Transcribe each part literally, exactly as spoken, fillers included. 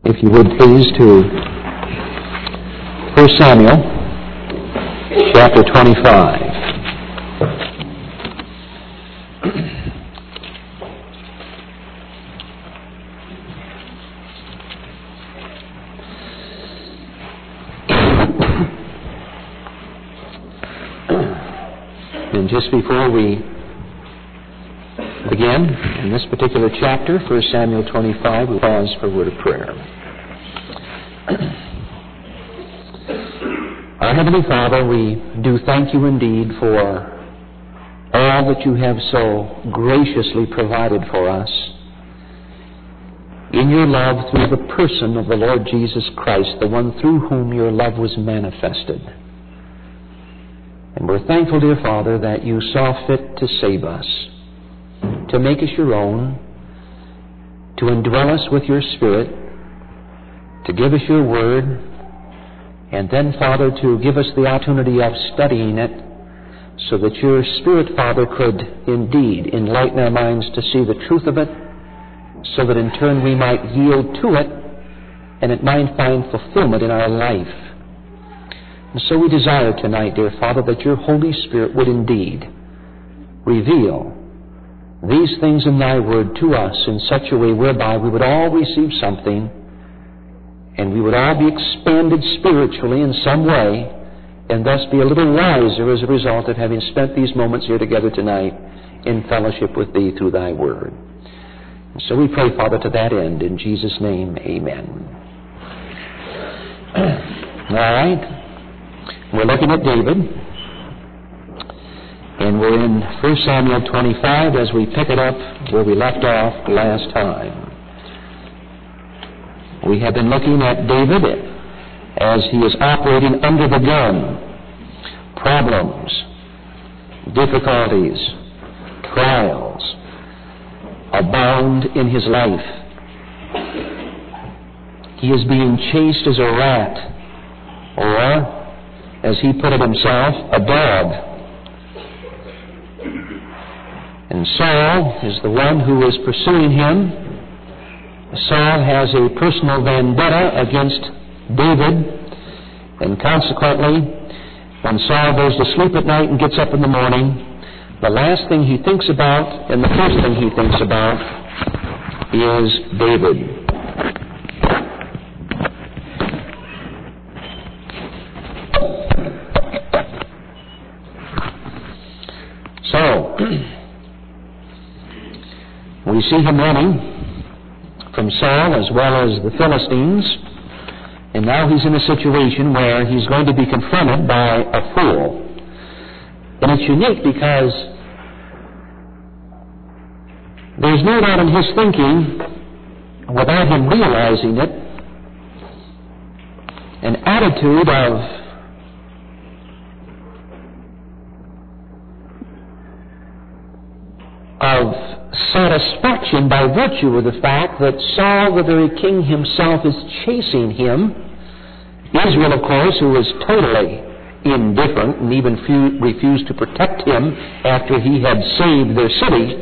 If you would please to First Samuel chapter twenty-five. And just before we begin in this particular chapter, First Samuel twenty-five, we pause for a word of prayer. Our Heavenly Father, we do thank you indeed for all that you have so graciously provided for us in your love through the person of the Lord Jesus Christ, the one through whom your love was manifested. And we're thankful, dear Father, that you saw fit to save us, to make us your own, to indwell us with your Spirit, to give us your word, and then, Father, to give us the opportunity of studying it so that your Spirit, Father, could indeed enlighten our minds to see the truth of it, so that in turn we might yield to it and it might find fulfillment in our life. And so we desire tonight, dear Father, that your Holy Spirit would indeed reveal these things in thy word to us in such a way whereby we would all receive something and we would all be expanded spiritually in some way and thus be a little wiser as a result of having spent these moments here together tonight in fellowship with thee through thy word. And so we pray, Father, to that end. In Jesus' name, amen. All right. We're looking at David, and we're in First Samuel twenty-five as we pick it up where we left off last time. We have been looking at David as he is operating under the gun. Problems, difficulties, trials abound in his life. He is being chased as a rat, or as he put it himself, a dog. And Saul is the one who is pursuing him. Saul has a personal vendetta against David, and consequently, when Saul goes to sleep at night and gets up in the morning, the last thing he thinks about and the first thing he thinks about is David. So, we see him running from Saul as well as the Philistines, and now he's in a situation where he's going to be confronted by a fool. And it's unique because there's no doubt in his thinking, without him realizing it, an attitude of of satisfaction by virtue of the fact that Saul, the very king himself, is chasing him. Israel, of course, who is totally indifferent and even fu- refused to protect him after he had saved their city,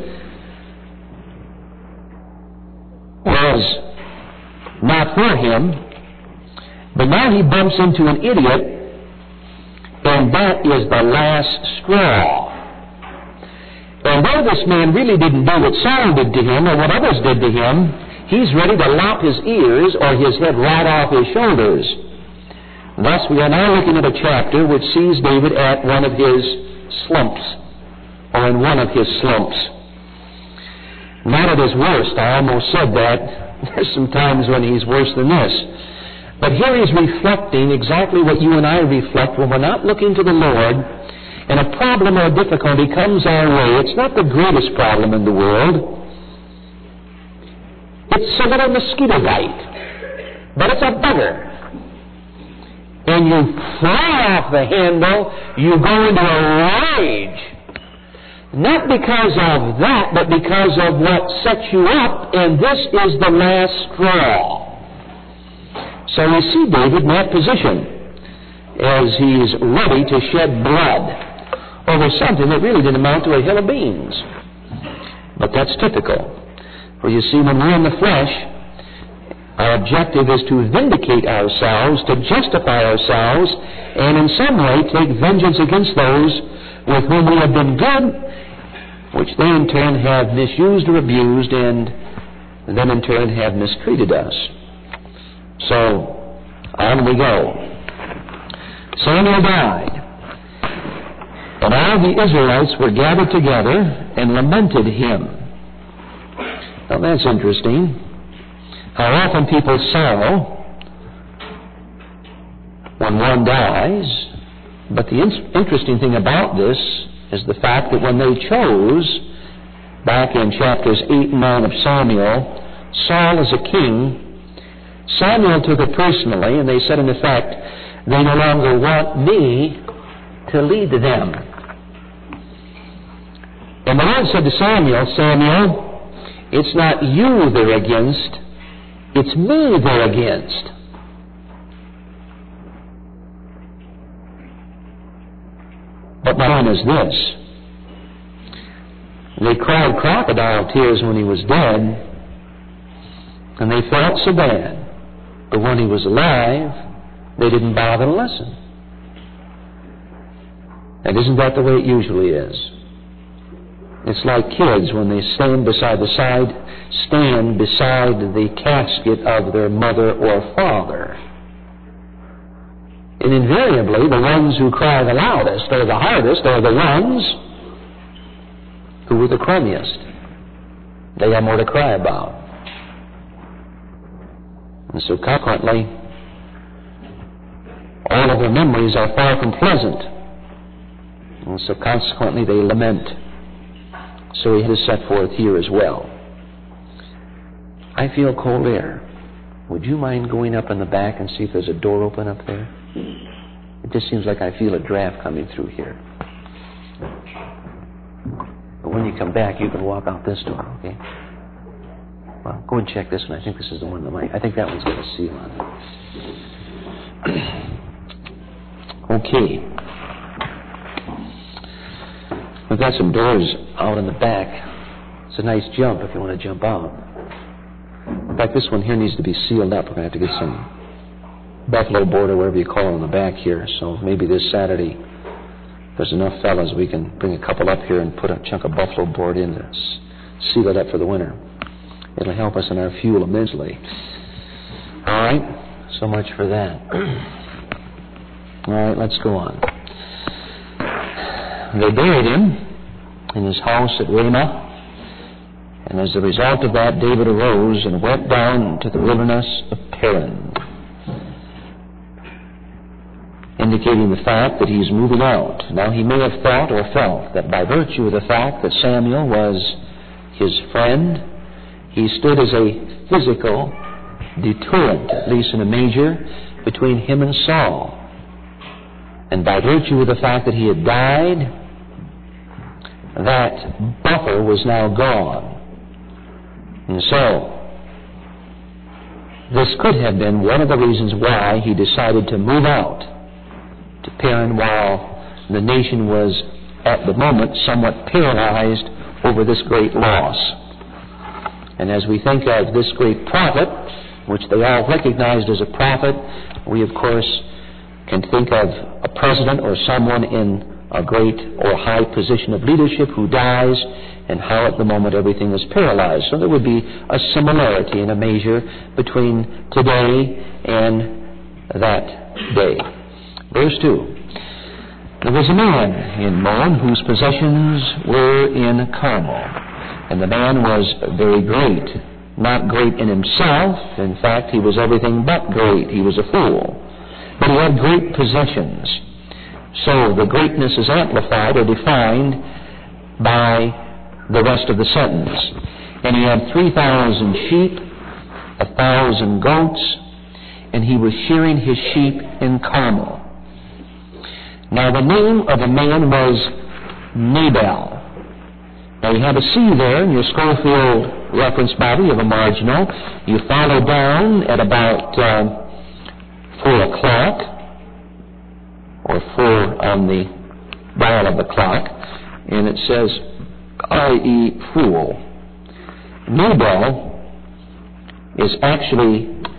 was not for him. But now he bumps into an idiot, and that is the last straw. And though this man really didn't do what Saul did to him or what others did to him, he's ready to lop his ears or his head right off his shoulders. Thus, we are now looking at a chapter which sees David at one of his slumps, or in one of his slumps. Not at his worst. I almost said that. There's some times when he's worse than this. But here he's reflecting exactly what you and I reflect when we're not looking to the Lord, and a problem or a difficulty comes our way. It's not the greatest problem in the world. It's a little mosquito bite, but it's a bugger. And you fly off the handle, you go into a rage. Not because of that, but because of what sets you up, and this is the last straw. So we see David in that position as he's ready to shed blood over something that really didn't amount to a hill of beans. But that's typical. For you see, when we're in the flesh, Our objective is to vindicate ourselves, to justify ourselves, and in some way take vengeance against those with whom we have been good, which they in turn have misused or abused, and then in turn have mistreated us. So, on we go. Samuel died, and all the Israelites were gathered together and lamented him. Now that's interesting. How often people sorrow when one dies, but the in- interesting thing about this is the fact that when they chose, back in chapters eight and nine of Samuel, Saul as a king, Samuel took it personally, and they said, in effect, they no longer want me to lead them. And the Lord said to Samuel, Samuel, it's not you they're against, it's me they're against. But my point is this. They cried crocodile tears when he was dead, and they felt so bad. But when he was alive, they didn't bother to listen. And isn't that the way it usually is? It's like kids when they stand beside the side, stand beside the casket of their mother or father. And invariably, the ones who cry the loudest or the hardest are the ones who were the crummiest. They have more to cry about. And so consequently, all of their memories are far from pleasant. And so consequently, they lament. So he has set forth here as well. I feel cold air. Would you mind going up in the back and see if there's a door open up there? It just seems like I feel a draft coming through here. But when you come back, you can walk out this door, okay? Well, go and check this one. I think this is the one that might. I think that one's got a seal on it. Okay. We've got some doors out in the back. It's a nice jump if you want to jump out. In fact, this one here needs to be sealed up. We're going to have to get some buffalo board or whatever you call it on the back here. So maybe this Saturday, if there's enough fellas, we can bring a couple up here and put a chunk of buffalo board in to s- seal it up for the winter. It'll help us in our fuel immensely. All right? So much for that. All right, let's go on. They buried him in his house at Ramah, and as a result of that, David arose and went down to the wilderness of Paran, indicating the fact that he's moving out. Now, he may have thought or felt that by virtue of the fact that Samuel was his friend, he stood as a physical deterrent, at least in a measure, between him and Saul. And by virtue of the fact that he had died, that buffer was now gone. And so, this could have been one of the reasons why he decided to move out to Paran while the nation was, at the moment, somewhat paralyzed over this great loss. And as we think of this great prophet, which they all recognized as a prophet, we, of course, can think of a president or someone in a great or high position of leadership who dies, and how at the moment everything is paralyzed. So there would be a similarity in a measure between today and that day. Verse two. There was a man in Maon whose possessions were in Carmel, and the man was very great. Not great in himself. In fact, he was everything but great. He was a fool. But he had great possessions. So the greatness is amplified or defined by the rest of the sentence. And he had three thousand sheep, a thousand goats, and he was shearing his sheep in Carmel. Now the name of the man was Nabal. Now you have a C there in your Schofield reference Bible. You have a marginal. You follow down at about uh, four o'clock, or four on the dial of the clock, and it says, that is fool. Nabal is actually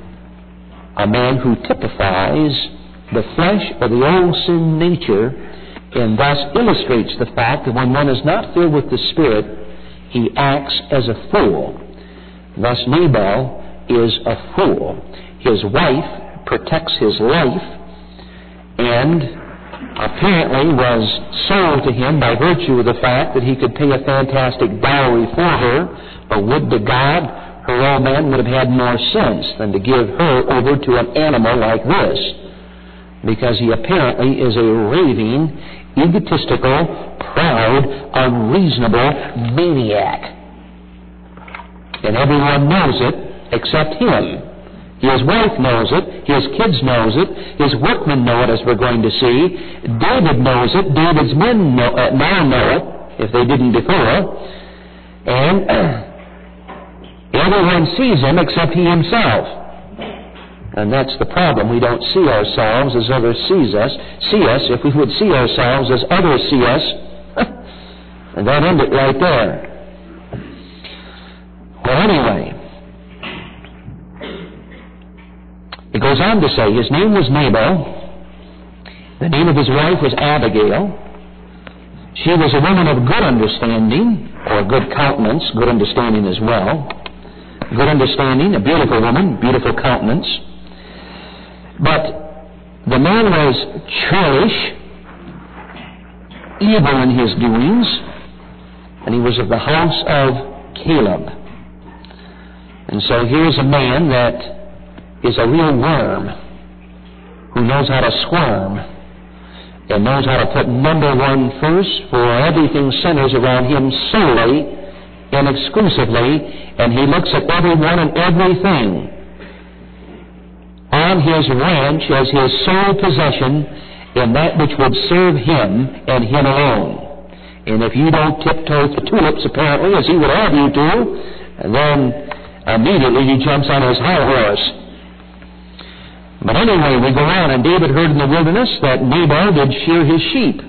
a man who typifies the flesh or the old sin nature, and thus illustrates the fact that when one is not filled with the Spirit, he acts as a fool. Thus Nabal is a fool. His wife protects his life, and apparently was sold to him by virtue of the fact that he could pay a fantastic dowry for her, but would to God her old man would have had more sense than to give her over to an animal like this, because he apparently is a raving, egotistical, proud, unreasonable maniac. And everyone knows it except him. His wife knows it. His kids knows it. His workmen know it, as we're going to see. David knows it. David's men know, uh, now know it, if they didn't before. And uh, everyone sees him except he himself. And that's the problem. We don't see ourselves as others sees us. See us. If we would see ourselves as others see us, and that end it right there. Well, anyway, it goes on to say his name was Nabal. The name of his wife was Abigail. She was a woman of good understanding, or good countenance, good understanding as well. Good understanding, a beautiful woman, beautiful countenance. But the man was churlish, evil in his doings, and he was of the house of Caleb. And so here's a man that is a real worm who knows how to squirm and knows how to put number one first, for everything centers around him solely and exclusively, and he looks at everyone and everything on his ranch as his sole possession and that which would serve him and him alone. And if you don't tiptoe the tulips, apparently, as he would have you to, then immediately he jumps on his high horse. But anyway, we go on, and David heard in the wilderness that Nabal did shear his sheep.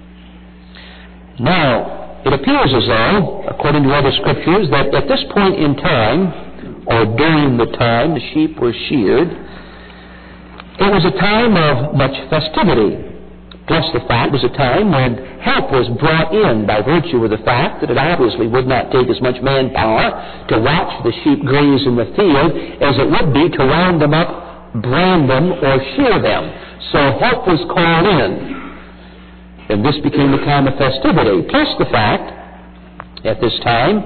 Now, it appears as though, according to other scriptures, that at this point in time, or during the time the sheep were sheared, it was a time of much festivity. Plus the fact it was a time when help was brought in by virtue of the fact that it obviously would not take as much manpower to watch the sheep graze in the field as it would be to round them up, brand them, or shear them. So help was called in. And this became a time of festivity. Plus the fact, at this time,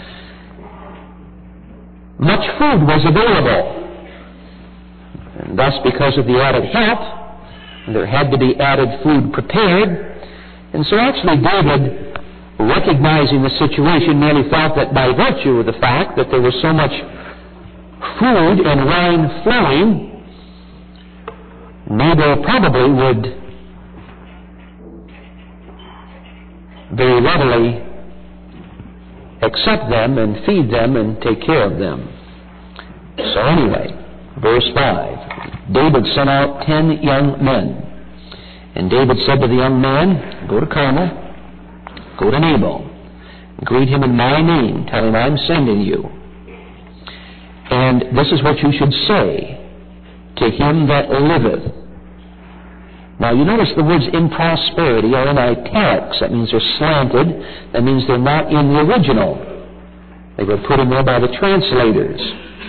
much food was available. And thus, because of the added help, there had to be added food prepared. And so actually David, recognizing the situation, merely felt that by virtue of the fact that there was so much food and wine flowing, Nabal probably would very readily accept them and feed them and take care of them. So anyway, verse five, David sent out ten young men. And David said to the young man, go to Carmel, go to Nabal, greet him in my name, tell him I'm sending you. And this is what you should say to him that liveth. Now you notice the words in prosperity are in italics. That means they're slanted. That means they're not in the original. They were put in there by the translators.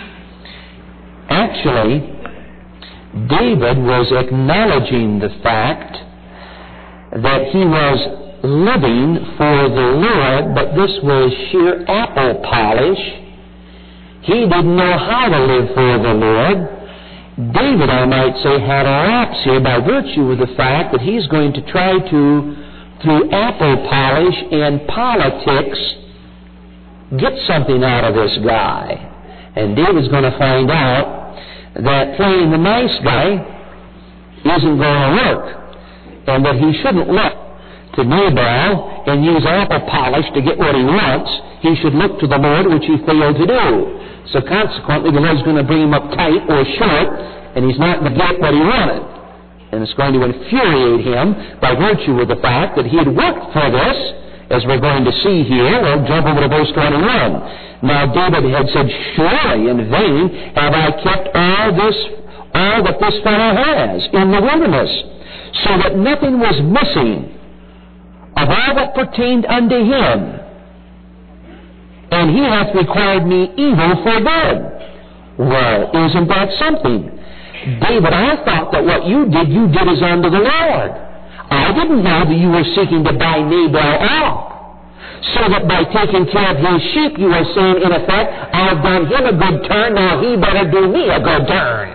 Actually, David was acknowledging the fact that he was living for the Lord, but this was sheer apple polish. He didn't know how to live for the Lord. David, I might say, had a lapse here by virtue of the fact that he's going to try to, through apple polish and politics, get something out of this guy. And David's going to find out that playing the nice guy isn't going to work, and that he shouldn't look to Nabal and use apple polish to get what he wants. He should look to the Lord, which he failed to do. So consequently, the Lord's going to bring him up tight or short, and he's not going to get what he wanted. And it's going to infuriate him by virtue of the fact that he had worked for this, as we're going to see here. We'll jump over to verse twenty-one. Now David had said, surely in vain have I kept all this, all that this fellow has in the wilderness, so that nothing was missing of all that pertained unto him. And he hath required me evil for good. Well, isn't that something? David, I thought that what you did, you did as unto the Lord. I didn't know that you were seeking to buy Nabal off. So that by taking care of his sheep, you are saying, in effect, I've done him a good turn, now he better do me a good turn.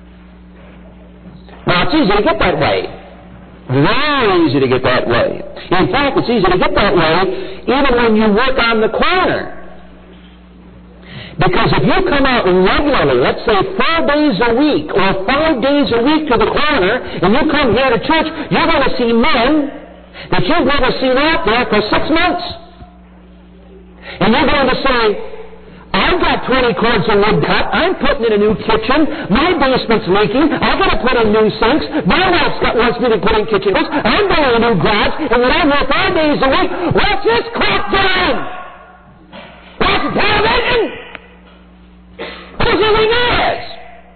Now, it's easy to get that way. Very easy to get that way. In fact, it's easy to get that way even when you work on the corner. Because if you come out regularly, let's say four days a week or five days a week to the corner, and you come here to church, you're going to see men that you've never seen out there for six months. And you're going to say, I've got twenty cords of wood cut, I'm putting in a new kitchen, my basement's leaking, I've got to put in new sinks, my wife wants me to put in kitchen hooks, I'm building a new garage, and when I'm here five days a week, what's this crap doing? Watch television? What do you think it is?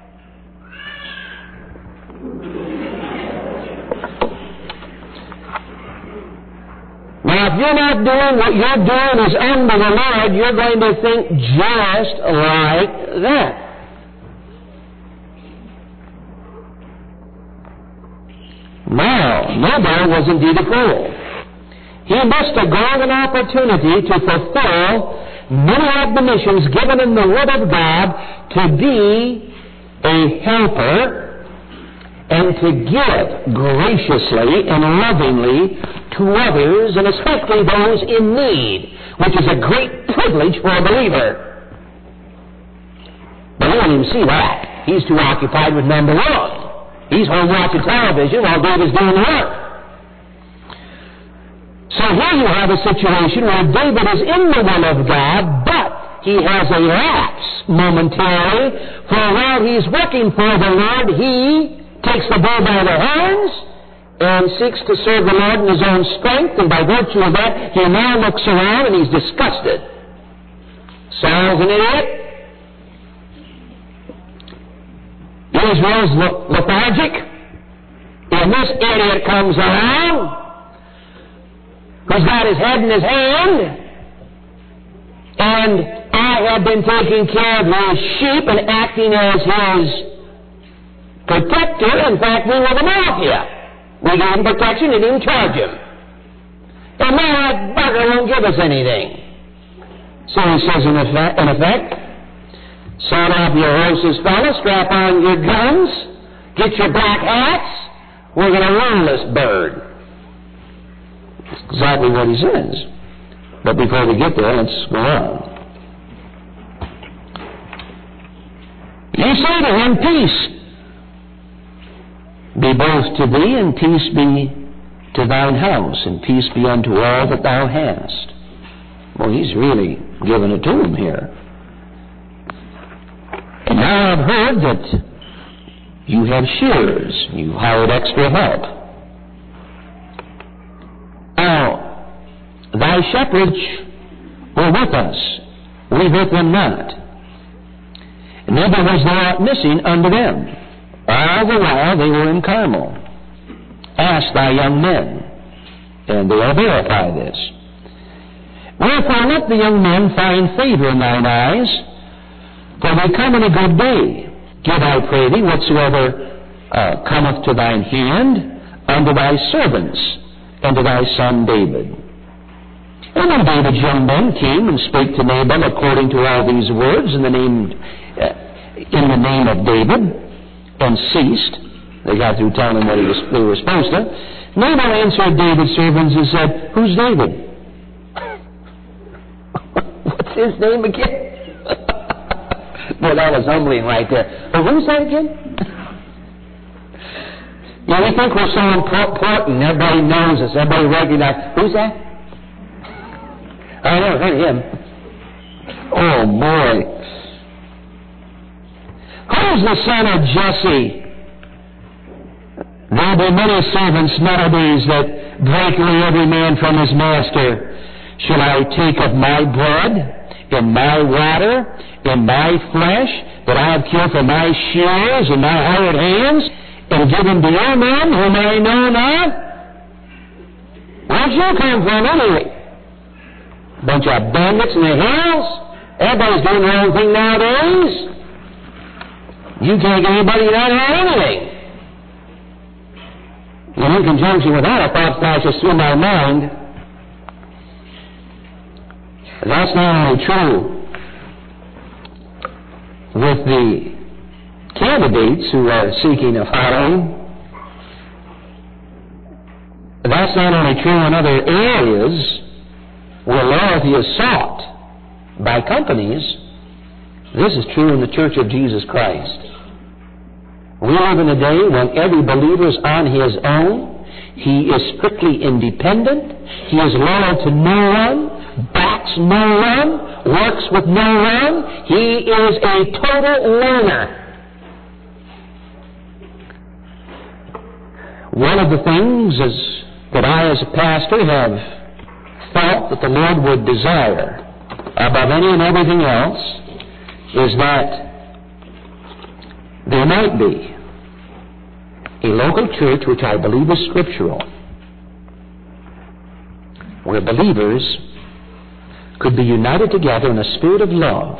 Now, if you're not doing what you're doing is unto the Lord, you're going to think just like that. Now, Nabal was indeed a fool. He missed a golden opportunity to fulfill many admonitions given in the Word of God to be a helper and to give graciously and lovingly to others, and especially those in need, which is a great privilege for a believer. But he didn't even see that. He's too occupied with number one. He's home watching television while David's doing the work. So here you have a situation where David is in the will of God, but he has a lapse momentarily, for while he's working for the Lord, he takes the bull by the horns and seeks to serve the Lord in his own strength, and by virtue of that, he now looks around and he's disgusted. Saul's an idiot. Israel's lethargic. And this idiot comes along, who's got his head in his hand, and I have been taking care of his sheep and acting as his protector. In fact, we were the mafia. We gave him protection and didn't charge him. And now that bugger won't give us anything. So he says, in effect, in effect saddle up your horses, fellas, strap on your guns, get your black hats, we're going to run this bird. That's exactly what he says. But before we get there, let's go on. You say to him, peace be both to thee, and peace be to thine house, and peace be unto all that thou hast. Well, he's really giving it to him here. And now I've heard that you have shearers, you hired extra help. Now, thy shepherds were with us, we hurt them not. Neither was there aught missing unto them. All the while they were in Carmel. Ask thy young men, and they will verify this. Wherefore let the young men find favor in thine eyes, for they come in a good day. Give, I pray thee, whatsoever uh, cometh to thine hand, unto thy servants, and to thy son David. And when David's young men came and spake to Nabal according to all these words in the name, uh, in the name of David, and ceased, they got through telling him what he was, they were supposed to. Nabal answered David's servants and said, who's David? What's his name again? Boy, that was humbling right there. Oh, who's that again? You know, we think we're so important. Everybody knows us. Everybody recognizes. Who's that? I never heard of him. Oh, boy. Who's the son of Jesse? There be many servants nowadays that break away every man from his master. Shall I take of my bread in my water, in my flesh, that I have cured for my shears and my hired hands, and given to your men whom I know not? Where'd you come from anyway? Bunch of bandits in the hills? Everybody's doing their own thing nowadays. You can't get anybody to know anything. And in conjunction with that, a thought flashes through my mind. That's not only true with the candidates who are seeking a following. That's not only true in other areas where loyalty is sought by companies. This is true in the Church of Jesus Christ. We live in a day when every believer is on his own. He is strictly independent. He is loyal to no one, backs no one, works with no one. He is a total loner. One of the things is that I as a pastor have felt that the Lord would desire above any and everything else is that there might be a local church, which I believe is scriptural, where believers could be united together in a spirit of love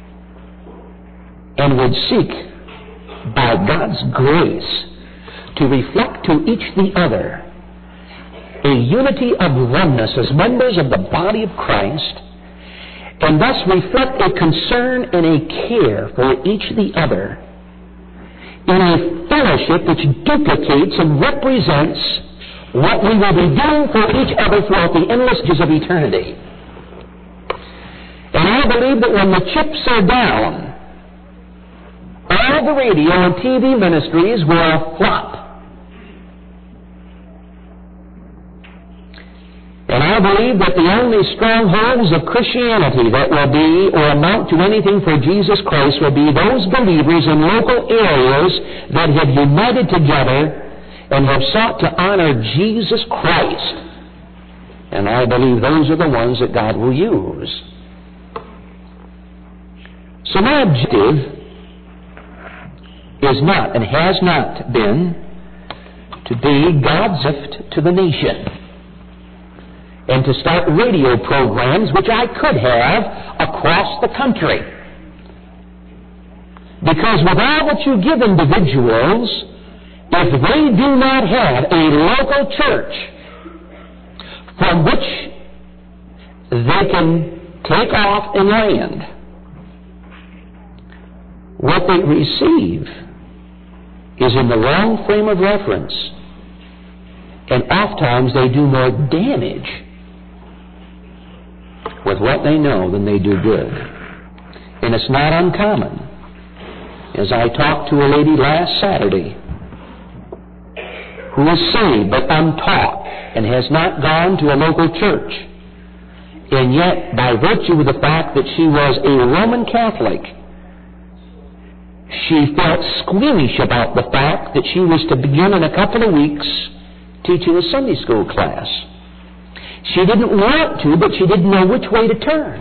and would seek, by God's grace, to reflect to each the other a unity of oneness as members of the body of Christ, and thus reflect a concern and a care for each the other in a fellowship which duplicates and represents what we will be doing for each other throughout the endless ages of eternity. And I believe that when the chips are down, all the radio and T V ministries will flop. And I believe that the only strongholds of Christianity that will be or amount to anything for Jesus Christ will be those believers in local areas that have united together and have sought to honor Jesus Christ. And I believe those are the ones that God will use. So my objective is not and has not been to be God's gift to the nation and to start radio programs, which I could have across the country. Because with all that you give individuals, if they do not have a local church from which they can take off and land, what they receive is in the wrong frame of reference. And oftentimes they do more damage with what they know than they do good. And it's not uncommon. As I talked to a lady last Saturday who is saved but untaught and has not gone to a local church, and yet by virtue of the fact that she was a Roman Catholic, she felt squeamish about the fact that she was to begin in a couple of weeks teaching a Sunday school class. She didn't want to, but she didn't know which way to turn.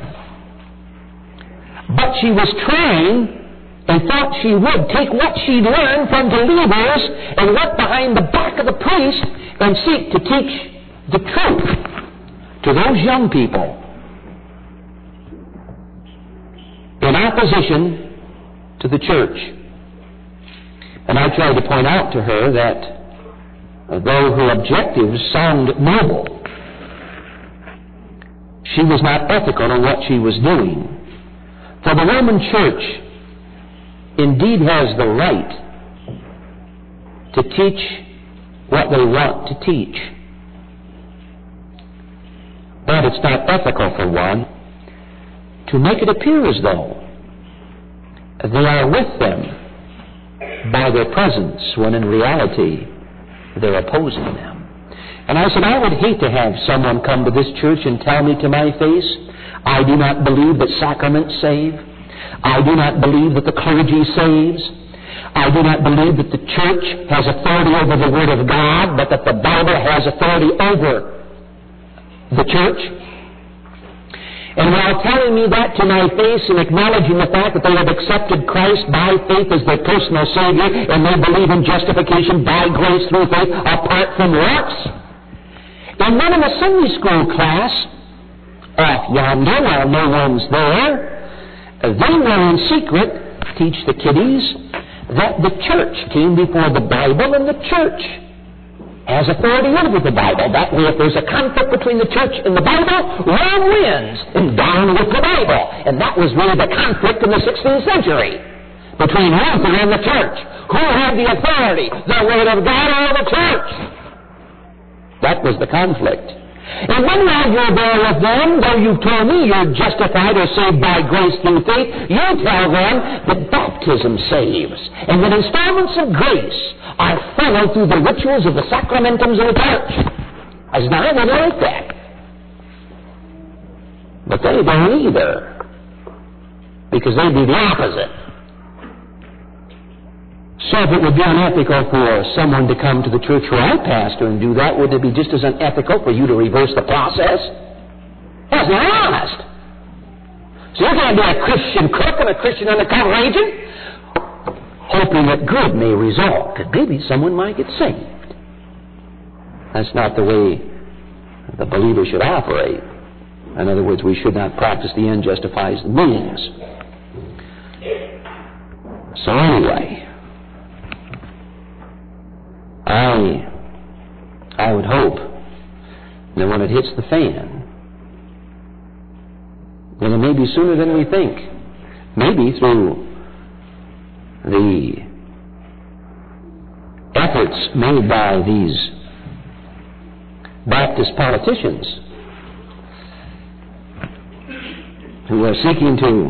But she was trying and thought she would take what she'd learned from believers and look behind the back of the priest and seek to teach the truth to those young people in opposition to the church. And I tried to point out to her that though her objectives sound noble, she was not ethical in what she was doing. For the Roman Church indeed has the right to teach what they want to teach. But it's not ethical, for one, to make it appear as though they are with them by their presence, when in reality they're opposing them. And I said, I would hate to have someone come to this church and tell me to my face, I do not believe that sacraments save. I do not believe that the clergy saves. I do not believe that the church has authority over the Word of God, but that the Bible has authority over the church. And while telling me that to my face and acknowledging the fact that they have accepted Christ by faith as their personal Savior and they believe in justification by grace through faith apart from works, and then in a Sunday school class, off yonder while no one's there, they will in secret teach the kiddies that the church came before the Bible and the church has authority over the Bible. That way, if there's a conflict between the church and the Bible, Rome wins, and down with the Bible. And that was really the conflict in the sixteenth century between Luther and the church. Who had the authority, the Word of God or the church? That was the conflict. And when you're there with them, though you've told me you're justified or saved by grace through faith, you tell them that baptism saves, and that installments of grace are followed through the rituals of the sacramentums of the church. I said, now, I don't like that. But they don't either, because they do the opposite. So if it would be unethical for someone to come to the church where I pastor and do that, would it be just as unethical for you to reverse the process? That's not honest. So you're going to be a Christian cook and a Christian undercover agent, hoping that good may result, that maybe someone might get saved. That's not the way the believer should operate. In other words, we should not practice the end justifies the means. So anyway, I, I would hope that when it hits the fan, then it may be sooner than we think. Maybe through the efforts made by these Baptist politicians who are seeking to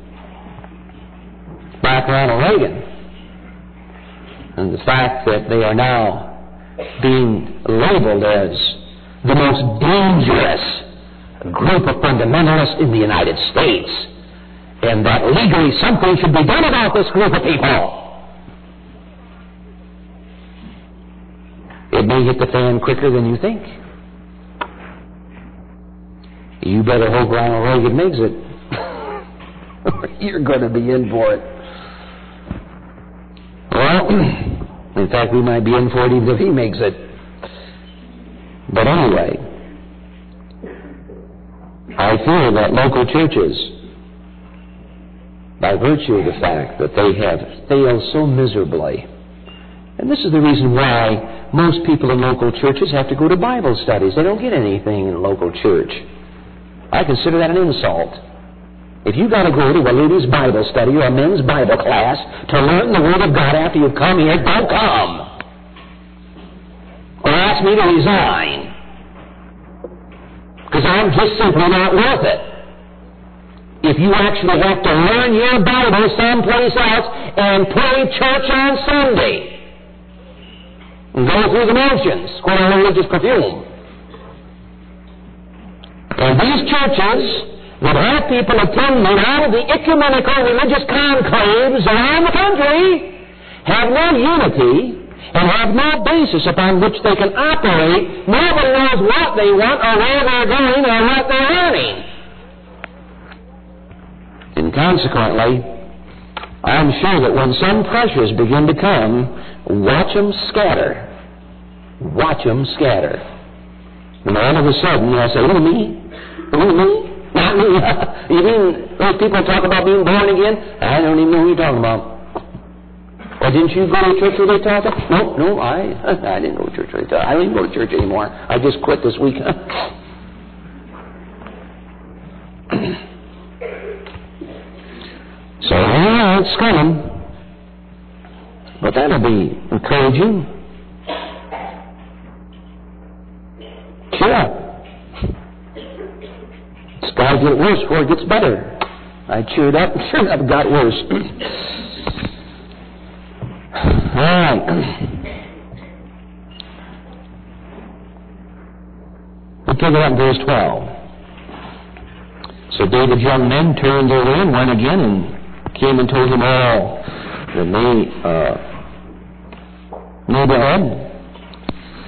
back Ronald Reagan, and the fact that they are now being labeled as the most dangerous group of fundamentalists in the United States, and that legally something should be done about this group of people. It may hit the fan quicker than you think. You better hope Ronald Reagan makes it, or you're going to be in for it. Well, in fact, we might be in for it even if he makes it. But anyway, I fear that local churches, by virtue of the fact that they have failed so miserably, and this is the reason why most people in local churches have to go to Bible studies. They don't get anything in local church. I consider that an insult. If you've got to go to a ladies' Bible study or a men's Bible class to learn the Word of God after you've come here, don't come. Or ask me to resign. Because I'm just simply not worth it. If you actually have to learn your Bible someplace else and play church on Sunday and go through the motions, quote on religious perfume. And these churches that have people attending out of the ecumenical religious conclaves around the country have no unity and have no basis upon which they can operate. Nobody knows what they want or where they're going or what they're learning. And consequently, I'm sure that when some pressures begin to come, watch them scatter. Watch them scatter. And all of a sudden, they'll say, who, me? Who, me? Not me. You mean those people talk about being born again? I don't even know who you're talking about. Or didn't you go to church where they taught that? No, no, I I didn't go to church where they taught. I don't even go to church anymore. I just quit this week. So, yeah, it's coming. But that'll be encouraging. Cheer up. It's got to get worse before it gets better. I cheered up, and sure enough, it got worse. All right. We'll pick it up in verse twelve. So David's young men turned their way and went again and came and told him all that they uh, Nabal had.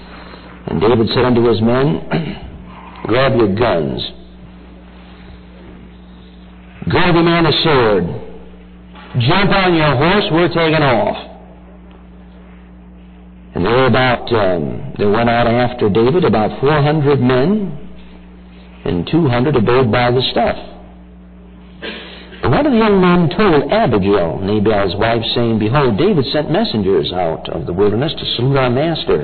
And David said unto his men, grab your guns. Grab him on a sword. Jump on your horse, we're taking off. And there were about, um, they went out after David, about four hundred men, and two hundred abode by the stuff. And one of the young men told Abigail, Nabal's wife, saying, Behold, David sent messengers out of the wilderness to salute our master.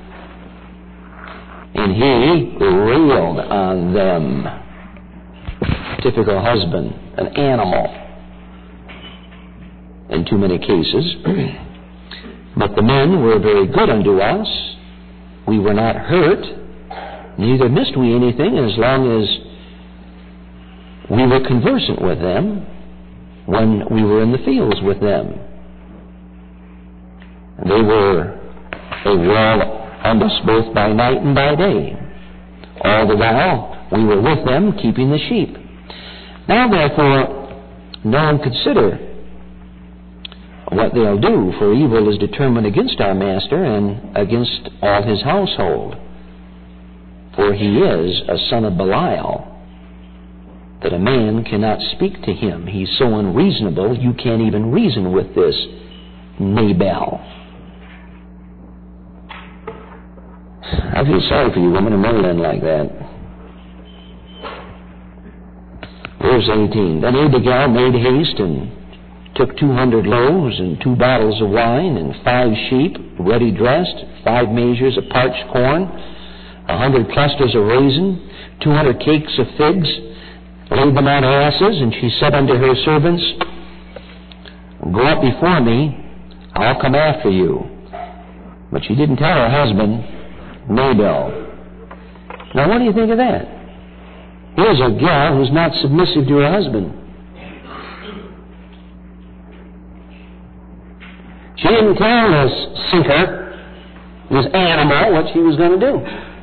And he railed on them. Typical husband, an animal, in too many cases. But the men were very good unto us. We were not hurt, neither missed we anything, as long as we were conversant with them when we were in the fields with them. They were a wall unto us both by night and by day. All the while we were with them, keeping the sheep. Now therefore, now consider what they'll do, for evil is determined against our master and against all his household. For he is a son of Belial, that a man cannot speak to him. He's so unreasonable, you can't even reason with this Nabal. I feel sorry for you women who marry men like that. Verse eighteen. Then Abigail made haste and took two hundred loaves and two bottles of wine and five sheep ready dressed, five measures of parched corn, a hundred clusters of raisin, two hundred cakes of figs, laid them on asses, and she said unto her servants, Go up before me, I'll come after you. But she didn't tell her husband, Nabal. Now what do you think of that? Here's a gal who's not submissive to her husband. She didn't tell this sinker, this animal, what she was going to do.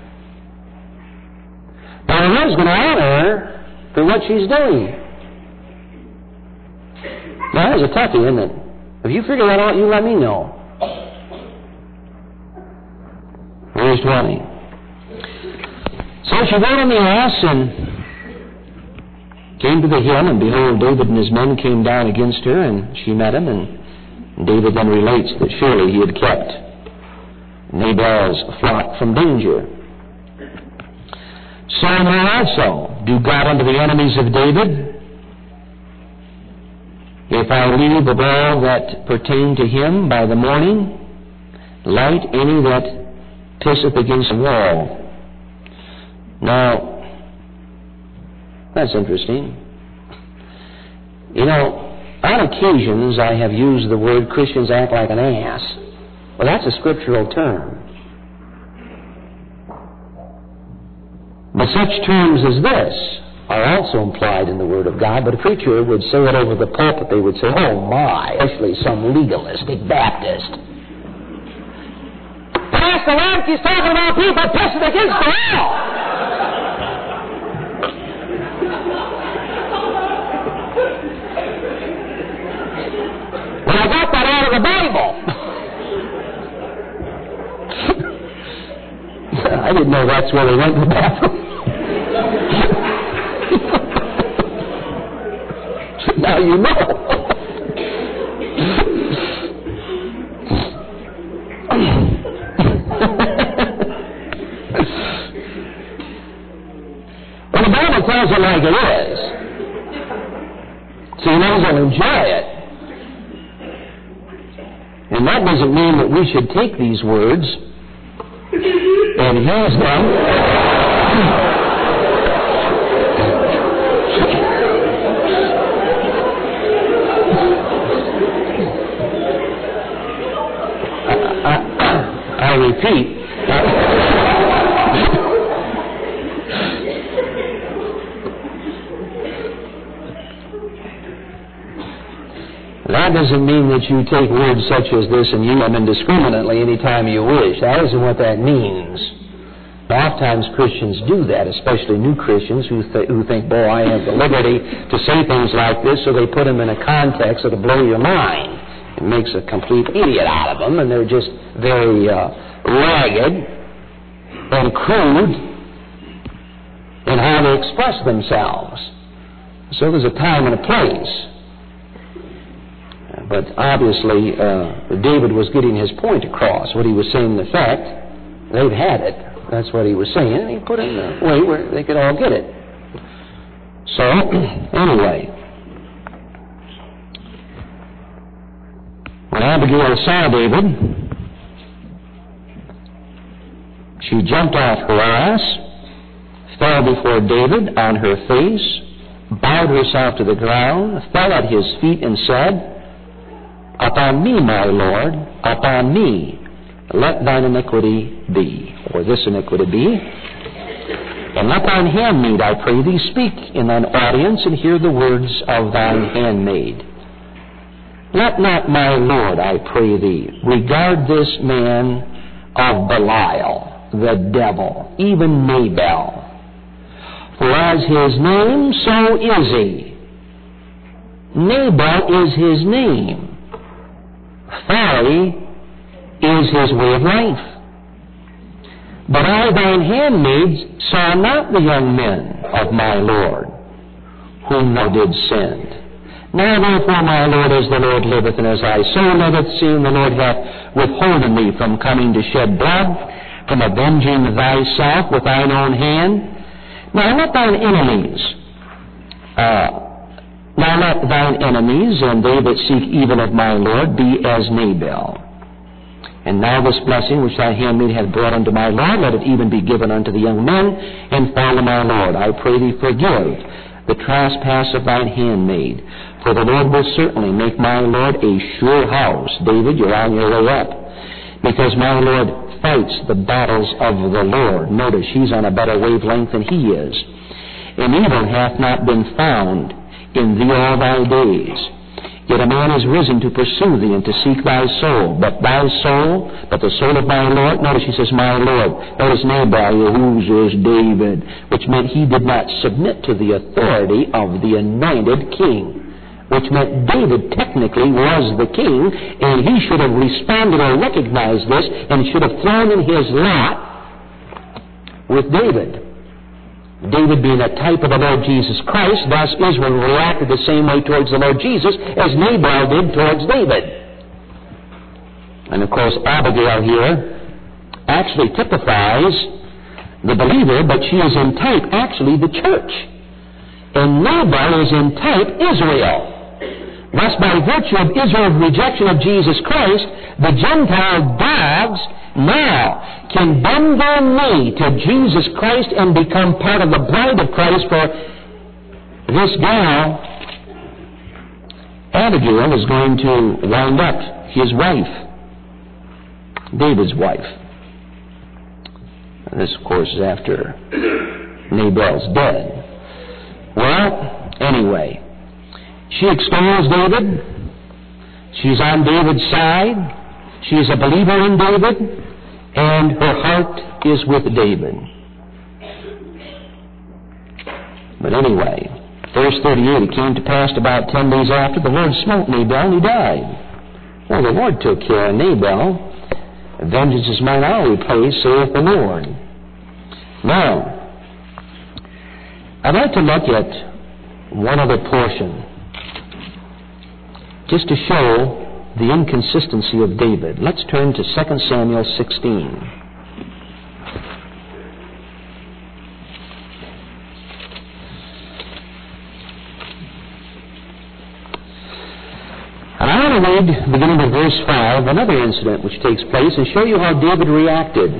But her husband honored her for what she's doing. Now, that's a toughie, isn't it? If you figure that out, you let me know. Verse twenty. So she got on the ass and came to the hill, and behold, David and his men came down against her, and she met him, and David then relates that surely he had kept Nabal's flock from danger. So now also do God unto the enemies of David, if I leave of all that pertain to him by the morning, light any that pisseth against the wall. Now, that's interesting. You know, on occasions, I have used the word Christians act like an ass. Well, that's a scriptural term. But such terms as this are also implied in the Word of God, but a preacher would say it over the pulpit. They would say, oh my, especially some legalistic Baptist. Pastor Lemke's talking about people pissing against the wall. Well, I got that out of the Bible. I didn't know that's where they went to the bathroom. Now you know. Well, the Bible tells it like it is. So you may as well enjoy it. And that doesn't mean that we should take these words and use them I, I, I repeat that doesn't mean that you take words such as this and use them indiscriminately anytime you wish. That isn't what that means. Oftentimes Christians do that, especially new Christians who, th- who think, boy, I have the liberty to say things like this, so they put them in a context that'll blow your mind. It makes a complete idiot out of them, and they're just very uh, ragged and crude in how they express themselves. So there's a time and a place. But obviously, uh, David was getting his point across. What he was saying, in effect, they've had it. That's what he was saying. And he put it in a way where they could all get it. So, anyway, when Abigail saw David, she jumped off her ass, fell before David on her face, bowed herself to the ground, fell at his feet, and said, Upon me, my Lord, upon me, let thine iniquity be, or this iniquity be. And let thine handmaid, I pray thee, speak in thine audience, and hear the words of thine handmaid. Let not my Lord, I pray thee, regard this man of Belial, the devil, even Nabal. For as his name, so is he. Nabal is his name. Folly is his way of life. But I, thine handmaid, saw not the young men of my Lord, whom thou didst send. Now therefore, my Lord, as the Lord liveth, and as thy soul liveth, seeing the Lord hath withholden thee from coming to shed blood, from avenging thyself with thine own hand, now let thine enemies, uh, now let thine enemies, and they that seek evil of my Lord, be as Nabal. And now this blessing which thy handmaid hath brought unto my Lord, let it even be given unto the young men, and follow my Lord. I pray thee, forgive the trespass of thine handmaid, for the Lord will certainly make my Lord a sure house. David, you're on your way up, because my Lord fights the battles of the Lord. Notice, he's on a better wavelength than he is. And evil hath not been found in thee all thy days. Yet a man is risen to pursue thee and to seek thy soul. But thy soul, but the soul of my Lord, notice he says, my Lord. Notice Nabal, whose is David, which meant he did not submit to the authority of the anointed king, which meant David technically was the king, and he should have responded or recognized this, and should have thrown in his lot with David. David being a type of the Lord Jesus Christ, thus Israel reacted the same way towards the Lord Jesus as Nabal did towards David. And of course, Abigail here actually typifies the believer, but she is in type actually the church. And Nabal is in type Israel. Thus, by virtue of Israel's rejection of Jesus Christ, the Gentile dogs now can bend their knee to Jesus Christ and become part of the bride of Christ. For this gal, Abigail, is going to wind up his wife, David's wife. And this, of course, is after Nabal's dead. Well, anyway, she extols David. She's on David's side. She's a believer in David, and her heart is with David. But anyway, verse thirty-eight, it came to pass about ten days after, the Lord smote Nabal, and he died. Well, the Lord took care of Nabal. Vengeance is mine, I'll repay, saith the Lord. Now, I'd like to look at one other portion, just to show the inconsistency of David. Let's turn to Second Samuel sixteen. And I want to read, beginning with verse five, another incident which takes place and show you how David reacted.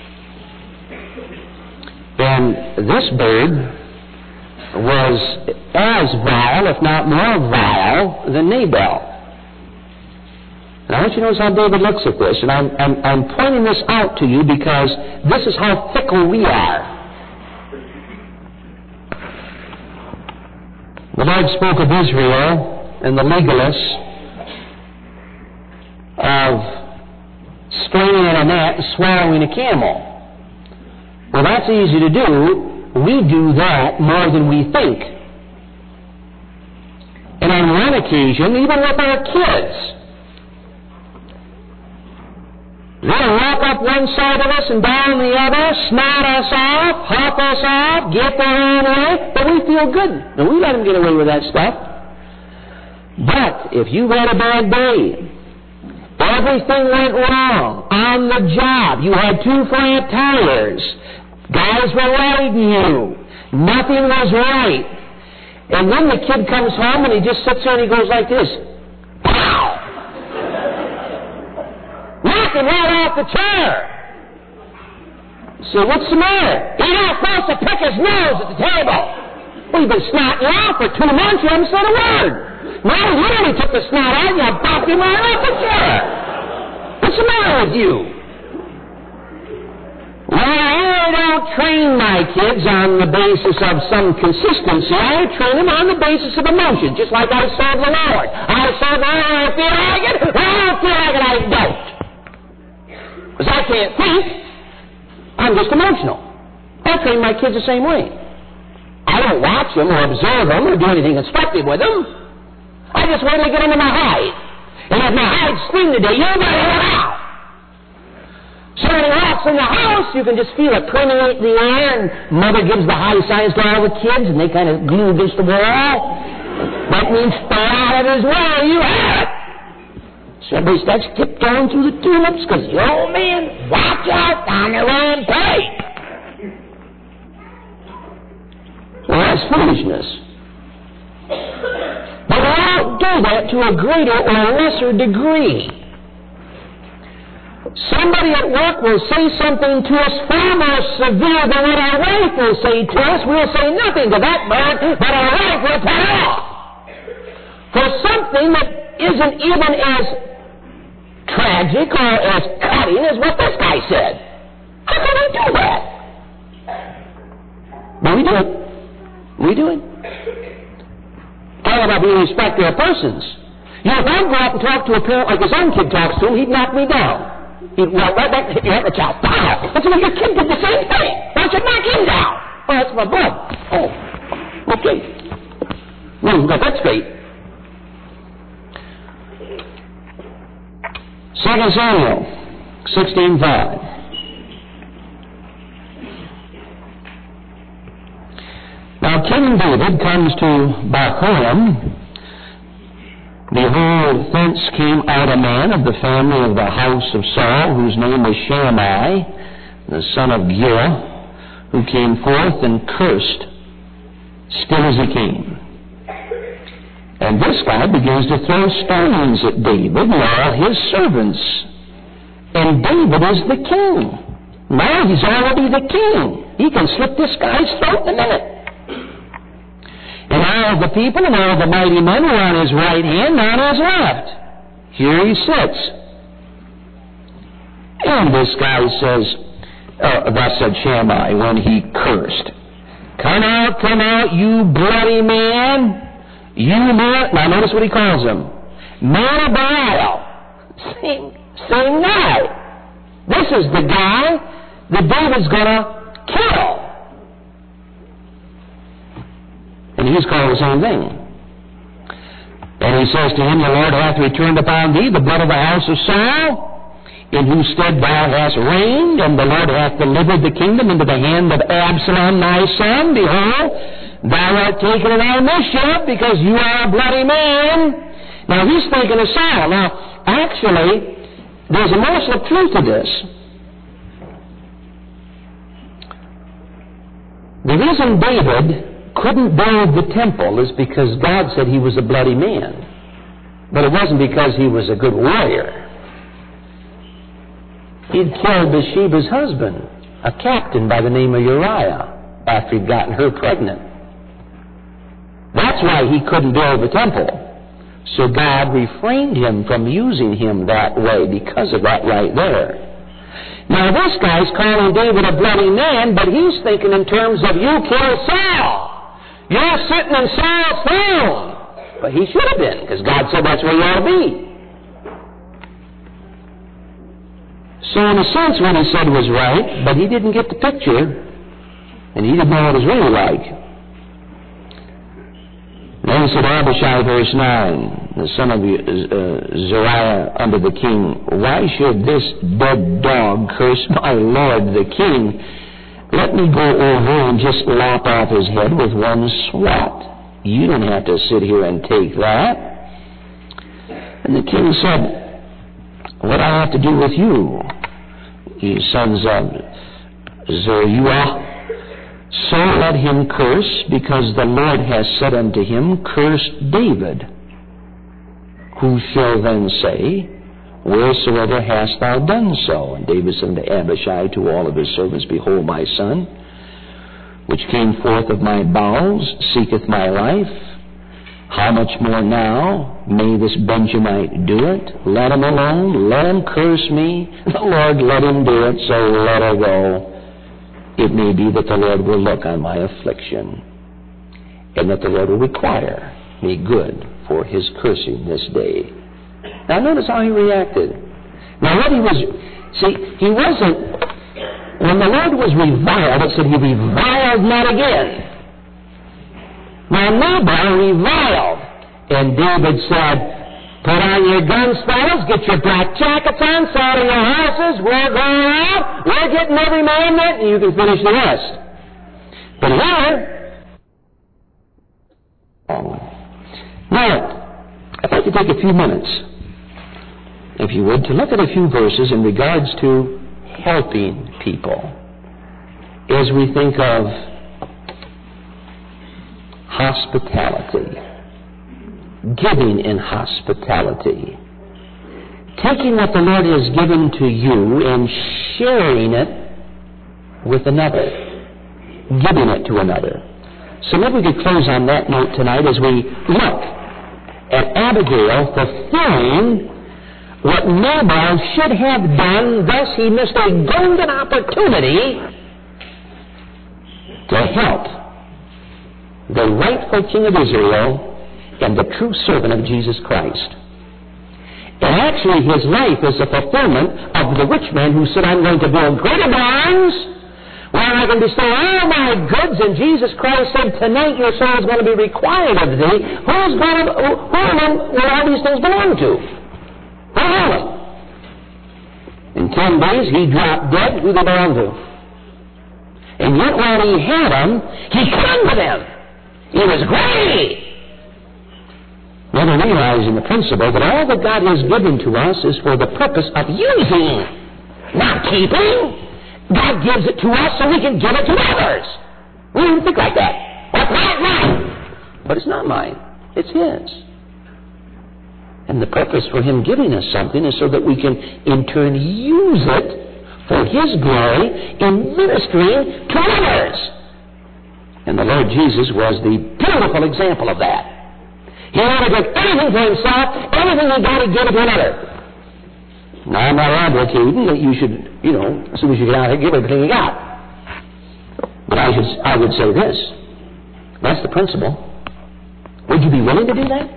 And this bird was as vile, if not more vile, than Nabal. And I want you to notice how David looks at this. And I'm, I'm, I'm pointing this out to you because this is how fickle we are. The Lord spoke of Israel and the legalists of straining a gnat and swallowing a camel. Well, that's easy to do. We do that more than we think. And on one occasion, even with our kids, They'll walk up one side of us and down the other, snot us off, hop us off, get their own way, but we feel good. And we let them get away with that stuff. But if you had a bad day, everything went wrong on the job, you had two flat tires, guys were riding you, nothing was right, and then the kid comes home and he just sits there and he goes like this, pow! Knocking right off the chair. So what's the matter? He not supposed to pick his nose at the table. We've been snotting you out for two months, you haven't said a word. Now he really took the snot out and you bopped him right off the chair. What's the matter with you? Well, I don't train my kids on the basis of some consistency. I train them on the basis of emotion, just like I serve the Lord. I serve the Lord, I feel like it. When I don't feel like it, I don't. Because I can't think. I'm just emotional. I train my kids the same way. I don't watch them or observe them or do anything instructive with them. I just wait till they get into my hide. And if my hide's spring today, you better get out. So when he walks in the house, you can just feel it permeate the air, and Mother gives the high signs to all the kids, and they kind of glue against the wall. That means stay out of his way. You have it. So everybody starts tiptoeing through the tulips because the old man, watch out on the rampage. Well, that's foolishness. But we don't do that to a greater or lesser degree. Somebody at work will say something to us far more severe than what our wife will say to us. We'll say nothing to that bird, but our wife will cut it off. For something that isn't even as tragic or as cutting as what this guy said. How can we do that? But we do it. We do it. Talk about being a respecter of persons. You know, if I'd go out and talk to a parent like his own kid talks to him, he'd knock me down. He'd walk right back and hit me right in the child. Wow! That's what your kid did the same thing. Why don't you knock him down? Oh, that's my bud. Oh, okay. Well, we got that straight. Second Samuel sixteen five. Now King David comes to Bahurim. Behold, thence came out a man of the family of the house of Saul, whose name was Shammai, the son of Gera, who came forth and cursed, still as he came. And this guy begins to throw stones at David and all his servants. And David is the king. Now he's already the king. He can slip this guy's throat in a minute. And all the people and all the mighty men were on his right hand and on his left. Here he sits. And this guy says, uh, thus said Shammai when he cursed, Come out, come out, you bloody man. You man, now notice what he calls him. Man of Baal. Same, same guy. This is the guy that David's going to kill. And he's called the same thing. And he says to him, The Lord hath returned upon thee the blood of the house of Saul, in whose stead thou hast reigned, and the Lord hath delivered the kingdom into the hand of Absalom thy son. Behold, thou art taken in our mischief, because you are a bloody man. Now he's thinking of Saul. Now, actually, there's a morsel of truth to this. The reason David couldn't build the temple is because God said he was a bloody man. But it wasn't because he was a good warrior. He'd killed Bathsheba's husband, a captain by the name of Uriah, after he'd gotten her pregnant. That's why he couldn't build the temple. So God refrained him from using him that way because of that right there. Now this guy's calling David a bloody man, but he's thinking in terms of you killed Saul. You're sitting in Saul's throne. But he should have been, because God said that's where you ought to be. So in a sense what he said was right, but he didn't get the picture, and he didn't know what it was really like. Then he said, Abishai, verse nine, the son of uh, Zeruiah unto the king, why should this dead dog curse my lord the king? Let me go over and just lop off his head with one swat. You don't have to sit here and take that. And the king said, what do I have to do with you, you sons of Zeruiah? So let him curse, because the Lord has said unto him, curse David. Who shall then say, wheresoever hast thou done so? And David said unto Abishai, to all of his servants, behold, my son, which came forth of my bowels, seeketh my life. How much more now may this Benjamite do it? Let him alone, let him curse me. The Lord let him do it, so let her go. It may be that the Lord will look on my affliction, and that the Lord will require me good for his cursing this day. Now notice how he reacted. Now what he was, see, he wasn't, when the Lord was reviled, it said he reviled not again. Now Nabal reviled, and David said, put on your guns, fellas, get your black jackets on, saddle your horses, we're going out, we're getting every man that, and you can finish the rest. But here, oh. Now, I'd like to take a few minutes, if you would, to look at a few verses in regards to helping people as we think of hospitality, giving in hospitality, taking what the Lord has given to you and sharing it with another, giving it to another. So maybe we could close on that note tonight as we look at Abigail fulfilling what Nabal should have done. Thus he missed a golden opportunity to help the rightful king of Israel and the true servant of Jesus Christ. And actually his life is a fulfillment of the rich man who said, I'm going to build greater barns where I can bestow all my goods. And Jesus Christ said, tonight your soul is going to be required of thee. Who's going to, who, who will all these things belong to? Who are them? In ten days he dropped dead. Who they belong to? And yet while he had them, he clung to them. He was great. Never realizing the principle that all that God has given to us is for the purpose of using, not keeping. God gives it to us so we can give it to others. We don't think like that. Well, it's not mine. But it's not mine. It's His. And the purpose for Him giving us something is so that we can in turn use it for His glory in ministering to others. And the Lord Jesus was the beautiful example of that. He never took anything for himself, everything he got, he gave it to another. Now, I'm not advocating that you should, you know, as soon as you get out here, give everything you got. But I should, I would say this. That's the principle. Would you be willing to do that?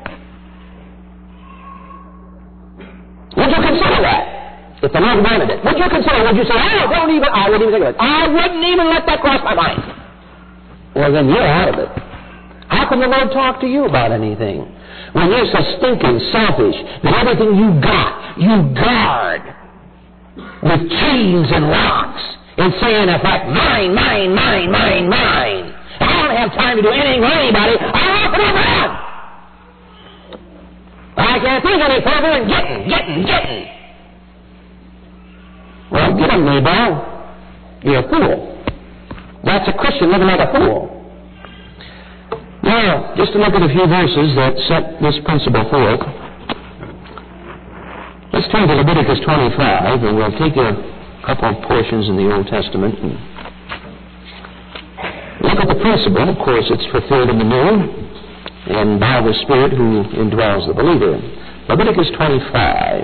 Would you consider that? If the Lord wanted it. Would you consider it? Would you say, oh, don't even, I wouldn't even think of it. I wouldn't even let that cross my mind. Well, then you're out of it. How can the Lord talk to you about anything? When you're so stinking selfish that everything you got, you guard with chains and locks and saying, in effect, mine, mine, mine, mine, mine. I don't have time to do anything for anybody. I'm off and over on. I can't think any further than getting, getting, getting. Well, get him, Nabal. You're a fool. That's a Christian living like a fool. Now, just to look at a few verses that set this principle forth, let's turn to Leviticus twenty-five, and we'll take a couple of portions in the Old Testament and look at the principle. Of course, it's fulfilled in the New, and by the Spirit who indwells the believer. Leviticus twenty-five.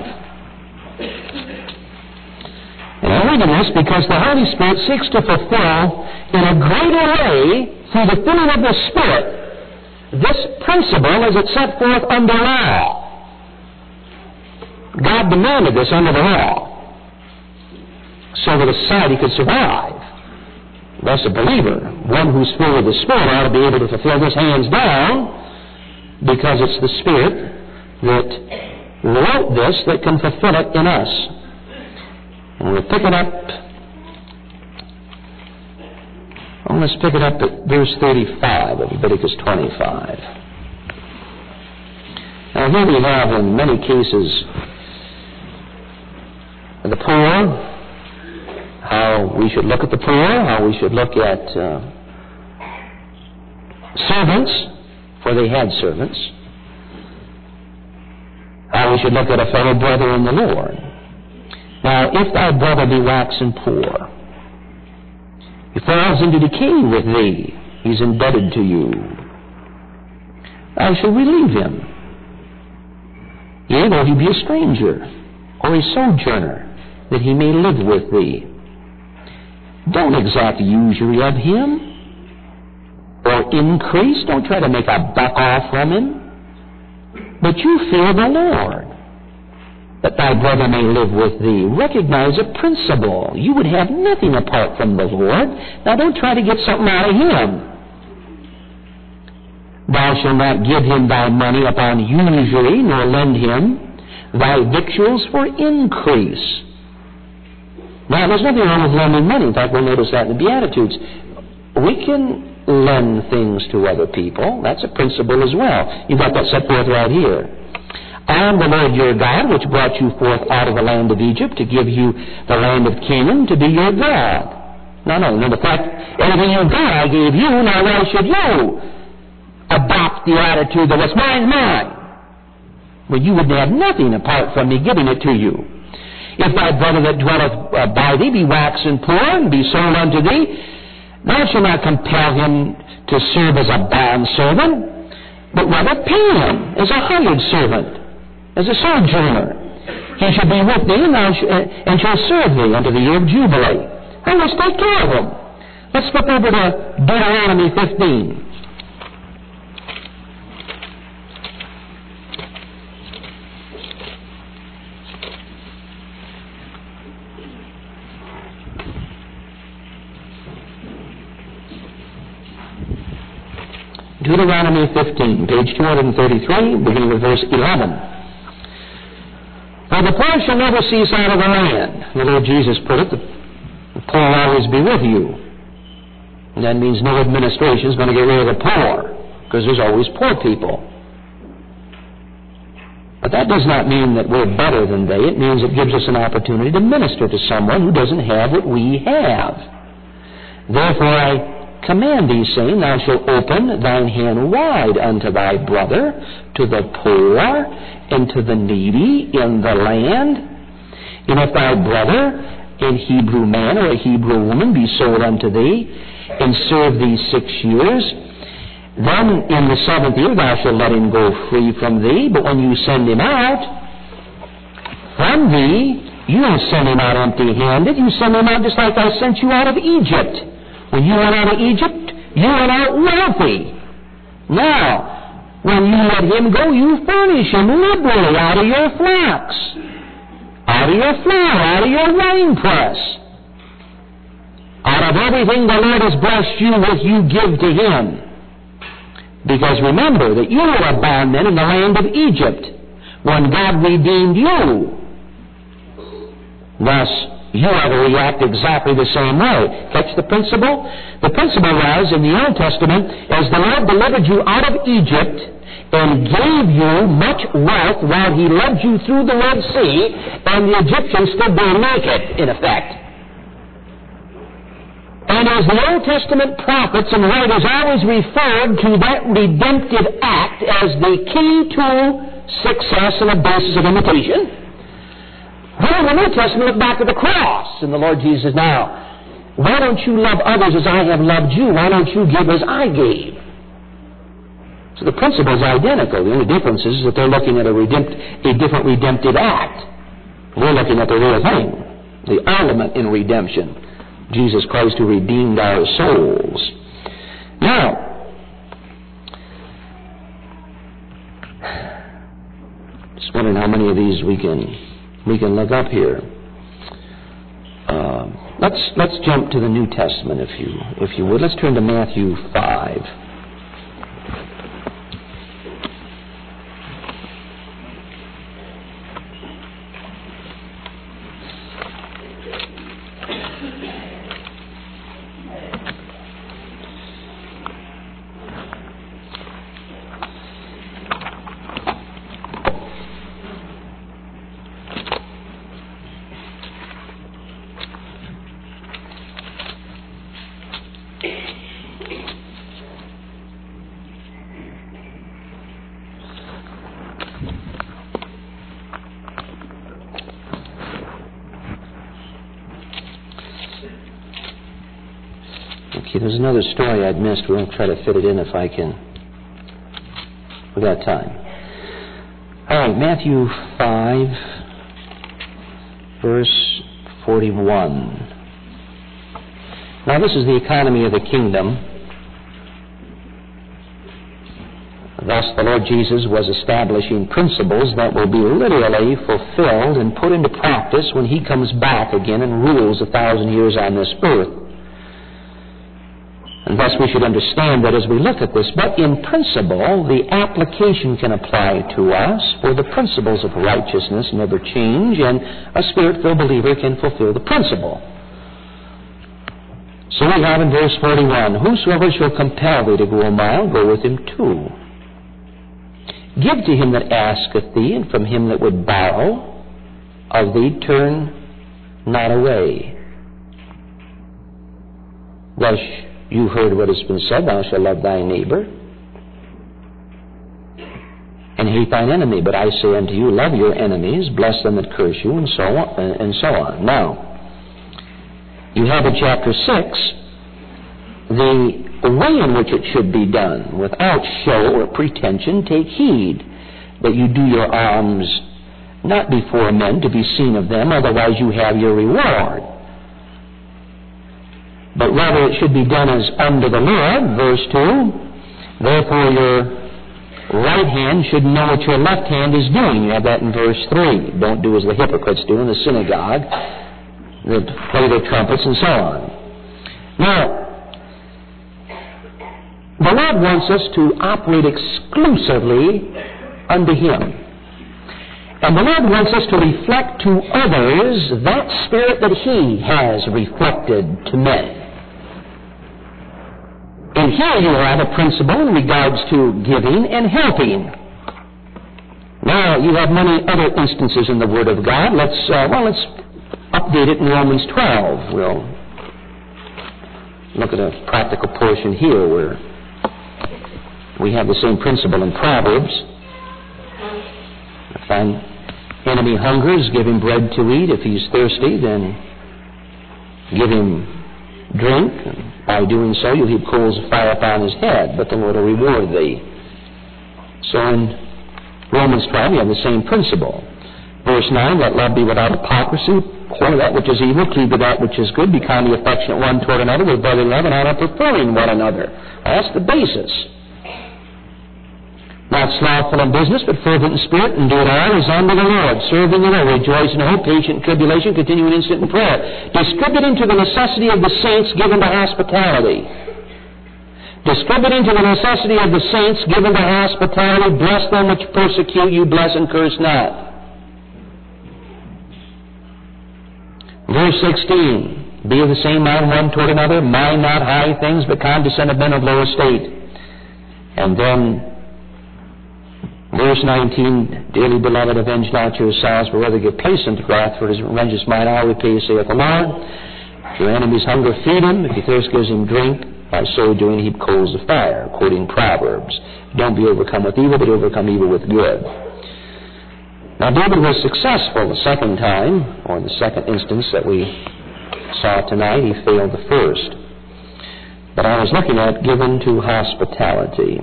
And I'm reading this because the Holy Spirit seeks to fulfill in a greater way, through the filling of the Spirit, this principle as it's set forth under law. God demanded this under the law so that a society could survive. Thus a believer, one who's filled with the Spirit, ought to be able to fulfill this hands down, because it's the Spirit that wrote this that can fulfill it in us. And we'll pick it up. Well, let's pick it up at verse thirty-five of Leviticus twenty-five. Now here we have in many cases the poor, how we should look at the poor, how we should look at uh, servants, for they had servants, how we should look at a fellow brother in the Lord. Now, if thy brother be waxen poor, he falls into decay with thee, he's indebted to you, thou shalt relieve him. Yea, though he be a stranger, or a sojourner, that he may live with thee. Don't exact usury of him, or increase. Don't try to make a buck off from him. But you fear the Lord, that thy brother may live with thee. Recognize a principle. You would have nothing apart from the Lord. Now don't try to get something out of him. Thou shalt not give him thy money upon usury, nor lend him thy victuals for increase. Now, there's nothing wrong with lending money. In fact, we'll notice that in the Beatitudes. We can lend things to other people. That's a principle as well. You've got that set forth right here. I am the Lord your God, which brought you forth out of the land of Egypt, to give you the land of Canaan to be your God. No, no, no. The fact, everything you got, I gave you. Now, why should you adopt the attitude that what's mine is mine? Well, you would have nothing apart from me giving it to you. If thy brother that dwelleth uh, by thee be waxen poor, and be sold unto thee, thou shalt not compel him to serve as a bondservant, but rather pay him as a hired servant, as a sojourner. He shall be with thee, and, thou sh- uh, and shall serve thee unto the year of Jubilee. And let's take care of him. Let's flip over to Deuteronomy fifteen. Deuteronomy fifteen, page two thirty-three, beginning with verse eleven. For the poor shall never cease out of the land. The Lord Jesus put it, the poor will always be with you. And that means no administration is going to get rid of the poor, because there's always poor people. But that does not mean that we're better than they. It means it gives us an opportunity to minister to someone who doesn't have what we have. Therefore I command thee, saying, thou shalt open thine hand wide unto thy brother, to the poor, and to the needy in the land. And if thy brother, an Hebrew man or a Hebrew woman, be sold unto thee, and serve thee six years, then in the seventh year thou shalt let him go free from thee. But when you send him out from thee, you don't send him out empty-handed. You send him out just like I sent you out of Egypt. When you went out of Egypt, you went out wealthy. Now, when you let him go, you furnish him liberally out of your flax, out of your flour, out of your wine press. Out of everything the Lord has blessed you with, you give to him. Because remember that you were a bondman in the land of Egypt when God redeemed you. Thus, you are to react exactly the same way. Catch the principle? The principle was, in the Old Testament, as the Lord delivered you out of Egypt and gave you much wealth while he led you through the Red Sea, and the Egyptians stood there naked, in effect. And as the Old Testament prophets and writers always referred to that redemptive act as the key to success and a basis of imitation, well, in the New Testament, look back to the cross. And the Lord Jesus says, now, why don't you love others as I have loved you? Why don't you give as I gave? So the principle is identical. The only difference is that they're looking at a, redempt, a different redemptive act. We're looking at the real thing, the element in redemption. Jesus Christ who redeemed our souls. Now, just wondering how many of these we can... We can look up here. Uh, let's let's jump to the New Testament, if you if you would. Let's turn to Matthew five. Okay, there's another story I'd missed. We're going to try to fit it in if I can. We got time. All right, Matthew five, verse forty-one. Now, this is the economy of the kingdom. Thus, the Lord Jesus was establishing principles that will be literally fulfilled and put into practice when He comes back again and rules a thousand years on this earth. And thus we should understand that as we look at this, but in principle, the application can apply to us, for the principles of righteousness never change, and a Spirit-filled believer can fulfill the principle. So we have in verse forty-one, whosoever shall compel thee to go a mile, go with him two. Give to him that asketh thee, and from him that would borrow of thee turn not away. Thus you heard what has been said, thou shalt love thy neighbor, and hate thine enemy. But I say unto you, love your enemies, bless them that curse you, and so on. And so on. Now, you have in chapter six the way in which it should be done. Without show or pretension, take heed that you do your alms not before men to be seen of them, otherwise you have your reward. But rather it should be done as unto the Lord, verse two. Therefore your right hand should know what your left hand is doing. You have that in verse three. Don't do as the hypocrites do in the synagogue, that play their trumpets and so on. Now, the Lord wants us to operate exclusively unto Him. And the Lord wants us to reflect to others that Spirit that He has reflected to men. And here you have a principle in regards to giving and helping. Now, you have many other instances in the Word of God. Let's, uh, well, let's update it in Romans twelve. We'll look at a practical portion here where we have the same principle in Proverbs. If thine enemy hungers, give him bread to eat. If he's thirsty, then give him drink. And by doing so, you'll heap coals of fire upon his head, but the Lord will reward thee. So in Romans twelve, you have the same principle. Verse nine, let love be without hypocrisy. Abhor that which is evil, cleave to that which is good. Be kindly affectionate one toward another with brotherly love, and honor preferring one another. That's the basis. Not slothful in business, but fervent in spirit, and do it all as unto the Lord, serving the Lord, rejoice in hope, patient in tribulation, continuing instant in prayer, distributing to the necessity of the saints, given to hospitality. Distributing to the necessity of the saints, given to hospitality, bless them which persecute you, bless and curse not. Verse sixteen, be of the same mind one toward another, mind not high things, but condescend of men of low estate. And then verse nineteen, dearly beloved, avenge not yourselves, but rather give place unto wrath, for it is vengeance mine, I will repay, saith the Lord. If your enemy's hunger, feed him. If he thirst, gives him drink. By so doing, heap coals of fire, quoting Proverbs. Don't be overcome with evil, but overcome evil with good. Now, David was successful the second time, or the second instance that we saw tonight. He failed the first. But I was looking at given to hospitality,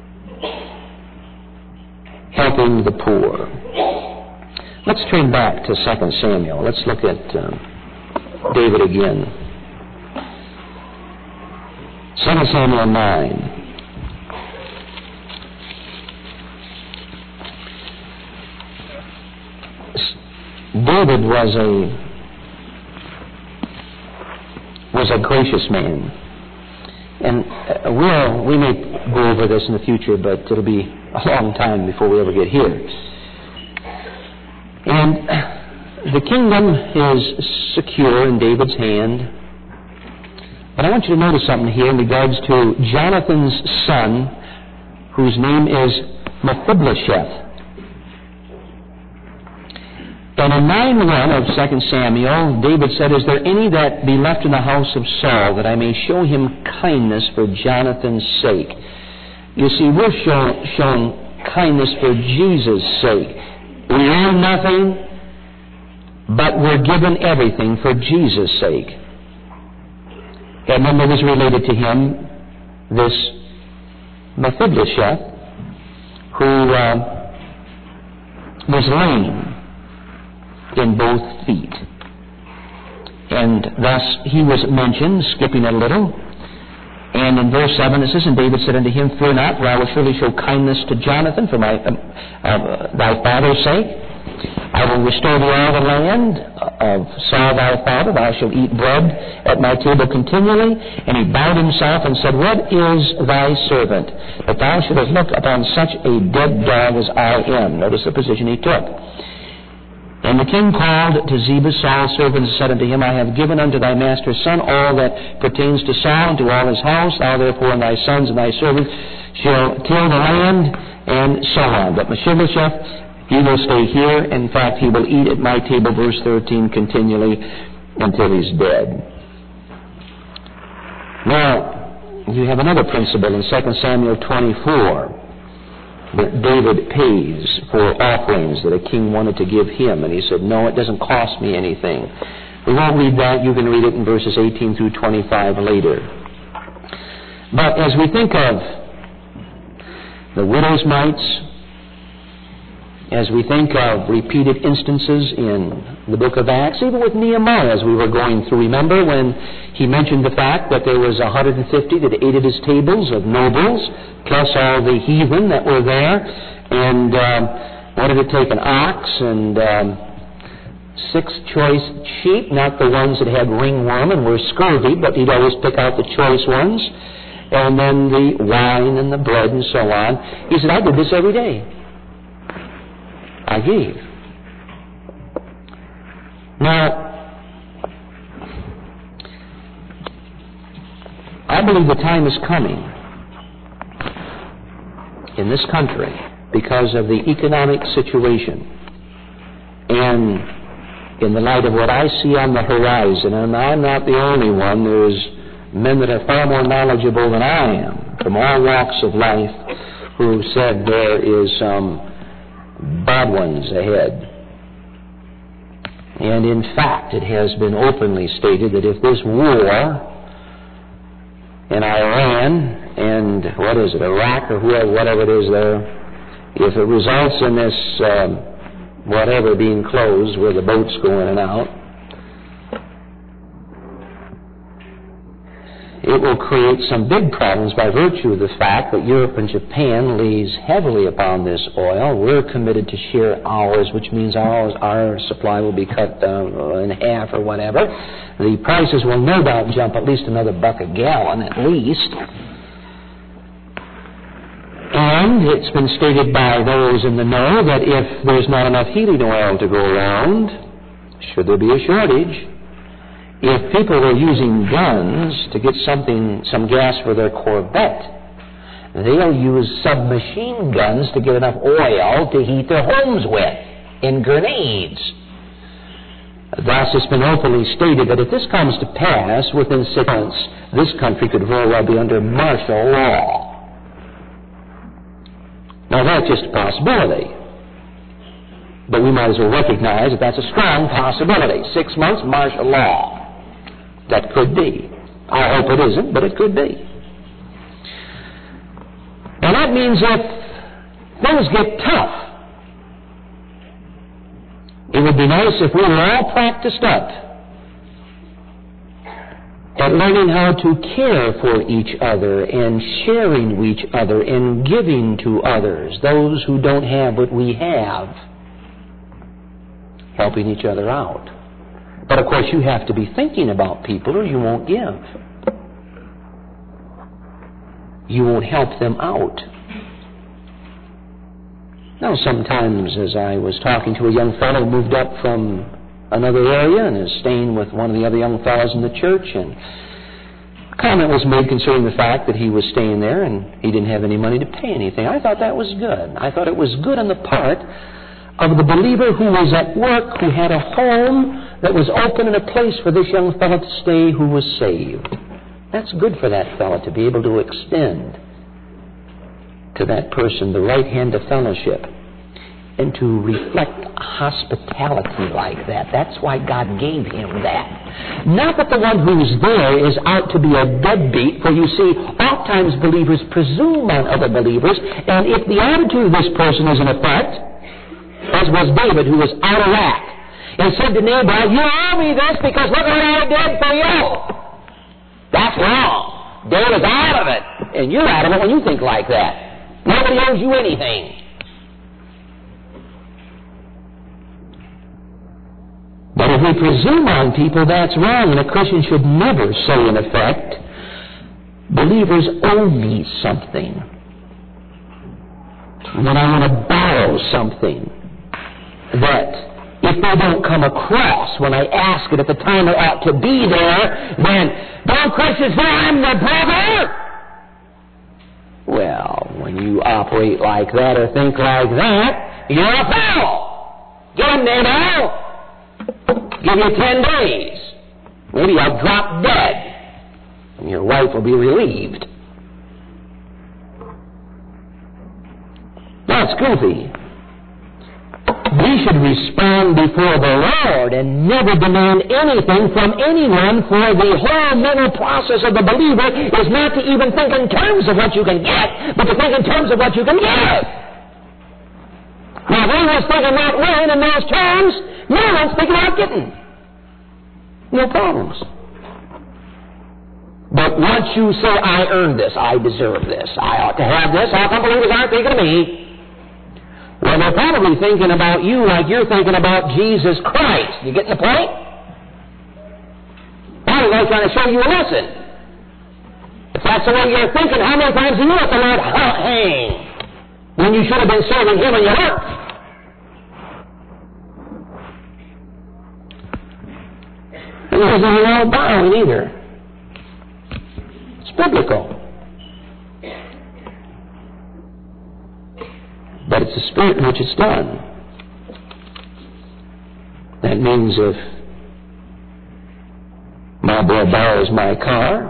helping the poor. Let's turn back to Second Samuel. Let's look at um, David again. Second Samuel nine. David was a was a gracious man. And uh, we'll, we may go over this in the future, but it'll be a long time before we ever get here. And the kingdom is secure in David's hand. But I want you to notice something here in regards to Jonathan's son, whose name is Mephibosheth. And in nine one of Second Samuel, David said, is there any that be left in the house of Saul, that I may show him kindness for Jonathan's sake? You see, we're shown, shown kindness for Jesus' sake. We earn nothing, but we're given everything for Jesus' sake. And then there was related to him this Mephibosheth, who uh, was lame in both feet. And thus he was mentioned, skipping a little. And in verse seven it says, And David said unto him, Fear not, for I will surely show kindness to Jonathan for my uh, uh, thy father's sake. I will restore thee all the land of Saul thy father. Thou shalt eat bread at my table continually. And he bowed himself and said, What is thy servant, that thou shouldest look upon such a dead dog as I am? Notice the position he took. And the king called to Ziba, Saul's servant, and said unto him, I have given unto thy master's son all that pertains to Saul and to all his house. Thou therefore and thy sons and thy servants shall till the land, and so on. But Mephibosheth, he will stay here. In fact, he will eat at my table, verse thirteen, continually until he's dead. Now, you have another principle in Second Samuel twenty-four that David pays for offerings that a king wanted to give him. And he said, no, it doesn't cost me anything. We won't read that. You can read it in verses eighteen through twenty-five later. But as we think of the widow's mites, as we think of repeated instances in the book of Acts, even with Nehemiah as we were going through, remember when he mentioned the fact that there was one hundred fifty that ate at his tables of nobles, plus all the heathen that were there, and um, what did it take? An ox and um, six choice sheep, not the ones that had ringworm and were scurvy, but he'd always pick out the choice ones, and then the wine and the bread and so on. He said, I did this every day. I gave. Now, I believe the time is coming in this country because of the economic situation and in the light of what I see on the horizon, and I'm not the only one, there's men that are far more knowledgeable than I am from all walks of life who said there is some um, bad ones ahead. And in fact, it has been openly stated that if this war in Iran and, what is it, Iraq or whoever, whatever it is there, if it results in this um, whatever being closed where the boats go in and out, it will create some big problems by virtue of the fact that Europe and Japan lays heavily upon this oil. We're committed to share ours, which means our, our supply will be cut down in half or whatever. The prices will no doubt jump at least another buck a gallon, at least. And it's been stated by those in the know that if there's not enough heating oil to go around, should there be a shortage, if people were using guns to get something, some gas for their Corvette, they'll use submachine guns to get enough oil to heat their homes with in grenades. Thus, it's been openly stated that if this comes to pass within six months, this country could very well be under martial law. Now, that's just a possibility. But we might as well recognize that that's a strong possibility. Six months, martial law. That could be. I hope it isn't, but it could be. Now that means if things get tough, it would be nice if we were all practiced up at learning how to care for each other and sharing with each other and giving to others, those who don't have what we have, helping each other out. But, of course, you have to be thinking about people or you won't give. You won't help them out. Now, sometimes as I was talking to a young fellow who moved up from another area and is staying with one of the other young fellows in the church, and a comment was made concerning the fact that he was staying there and he didn't have any money to pay anything. I thought that was good. I thought it was good on the part of the believer who was at work, who had a home that was open and a place for this young fellow to stay who was saved. That's good for that fellow to be able to extend to that person the right hand of fellowship. and to reflect hospitality like that. That's why God gave him that. Not that the one who's there is out to be a deadbeat, for you see, oftentimes believers presume on other believers, and if the attitude of this person is in effect, as was David, who was out of whack, and said to Nabal, you owe me this because look what I did for you. That's wrong. David's out of it, and you're out of it when you think like that. Nobody owes you anything. But if we presume on people, that's wrong, and a Christian should never say, in effect, believers owe me something. When I want to borrow something, that if they don't come across when I ask it at the time it ought to be there, then don't Christians say I'm the brother? Well, when you operate like that or think like that, you're a fool. Get him there now. Give you ten days. Maybe I'll drop dead, and your wife will be relieved. That's goofy. We should respond before the Lord and never demand anything from anyone, for the whole mental process of the believer is not to even think in terms of what you can get, but to think in terms of what you can give. Now, if anyone's thinking that way in those terms, no one's thinking about getting. No problems. But once you say, I earned this, I deserve this, I ought to have this, how come believers aren't thinking of me? Well, they're probably thinking about you like you're thinking about Jesus Christ. You getting the point? Probably they're trying to show you a lesson. If that's the way you're thinking, how many times do you let the Lord hang when you should have been serving Him in your work? And there's nothing wrong with borrowing either. It's biblical. But it's the spirit in which it's done. That means if my boy borrows my car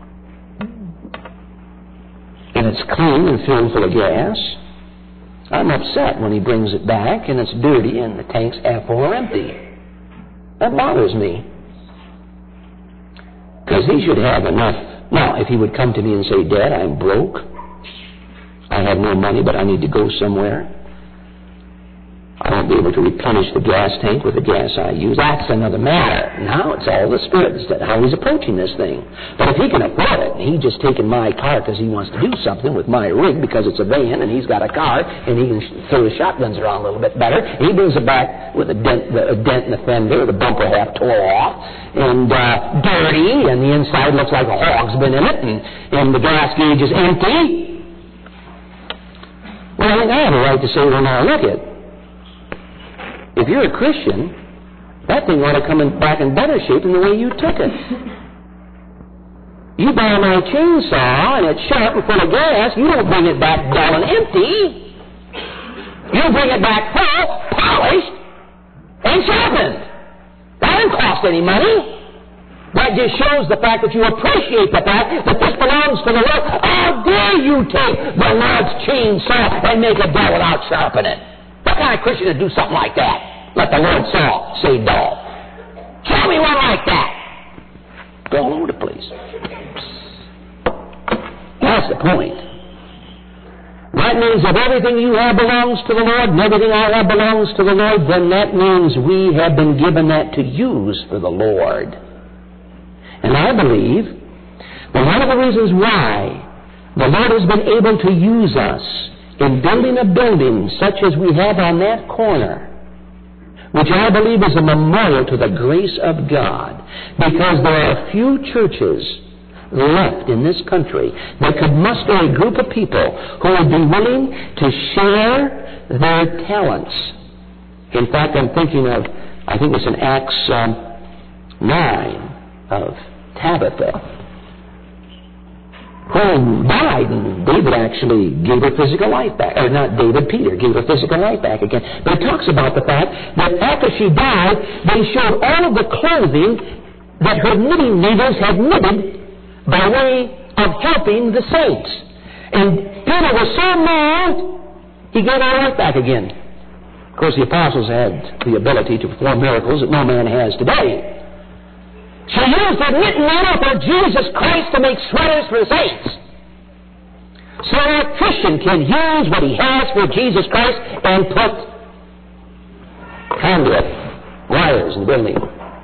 and it's clean and filled full of gas, I'm upset when he brings it back and it's dirty and the tank's half full or empty. That bothers me. Because he should have enough. Now, if he would come to me and say, Dad, I'm broke. I have no money, but I need to go somewhere. I won't be able to replenish the gas tank with the gas I use. That's another matter. Now it's all the Spirit, how he's approaching this thing. But if he can afford it, and he's just taking my car because he wants to do something with my rig because it's a van, and he's got a car, and he can throw the shotguns around a little bit better, and he brings it back with a dent, a dent in the fender, the bumper half tore off, and uh, dirty, and the inside looks like a hog's been in it, and, and the gas gauge is empty. Well, I think I have a right to say, well, now look it. If you're a Christian, that thing ought to come in back in better shape than the way you took it. You buy my chainsaw and it's sharp and full of gas, you don't bring it back dull and empty. You bring it back full, polished, and sharpened. That doesn't cost any money. That just shows the fact that you appreciate the fact that this belongs to the Lord. How dare you take the Lord's chainsaw and make it dull without sharpening it? What kind of Christian would do something like that? Let the Lord saw say dull. Show me one like that. Go all over the place. That's the point. That means if everything you have belongs to the Lord and everything I have belongs to the Lord, then that means we have been given that to use for the Lord. And I believe that one of the reasons why the Lord has been able to use us in building a building such as we have on that corner, which I believe is a memorial to the grace of God, because there are few churches left in this country that could muster a group of people who would be willing to share their talents. In fact, I'm thinking of, I think it's in Acts um, nine of Tabitha, who died, and David actually gave her physical life back. Or not David, Peter gave her physical life back again. But it talks about the fact that after she died, they showed all of the clothing that her knitting needles had knitted by way of helping the saints. And Peter was so moved, he gave her life back again. Of course, the apostles had the ability to perform miracles that no man has today. She used the written letter for Jesus Christ to make sweaters for the saints. So a Christian can use what he has for Jesus Christ and put conduit, wires in the building.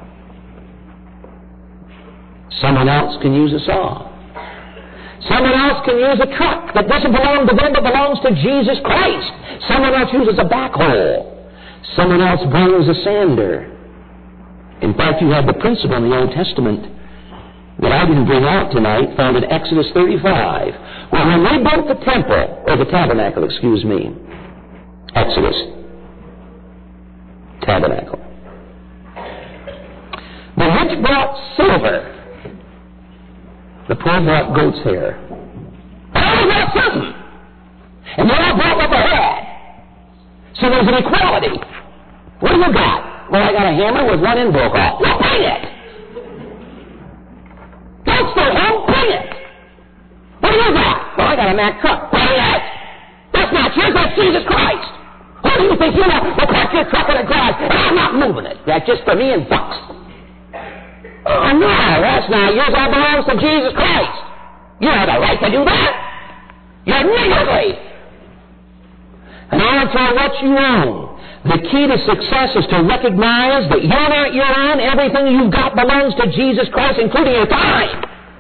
Someone else can use a saw. Someone else can use a truck that doesn't belong to them but belongs to Jesus Christ. Someone else uses a backhoe. Someone else brings a sander. In fact, you have the principle in the Old Testament that I didn't bring out tonight, found in Exodus thirty-five, where when they built the temple, or the tabernacle, excuse me, Exodus, tabernacle, the rich brought silver, the poor brought goat's hair. They all brought something, and they all brought what they had. So there's an equality. What do you got? Well, I got a hammer with one end broke off. Well, bring it! Don't stay home, bring it! What do you got? Well, I got a Mack truck. Bring it! That's not yours, that's Jesus Christ! Who do you think you are? Well, park your truck in the garage, and I'm not moving it. That's just for me and Bucks. Oh, no, that's not yours. That belongs to Jesus Christ. You have the right to do that. You're niggardly. And I don't care what you own. The key to success is to recognize that you're not your own. Everything you've got belongs to Jesus Christ, including your time.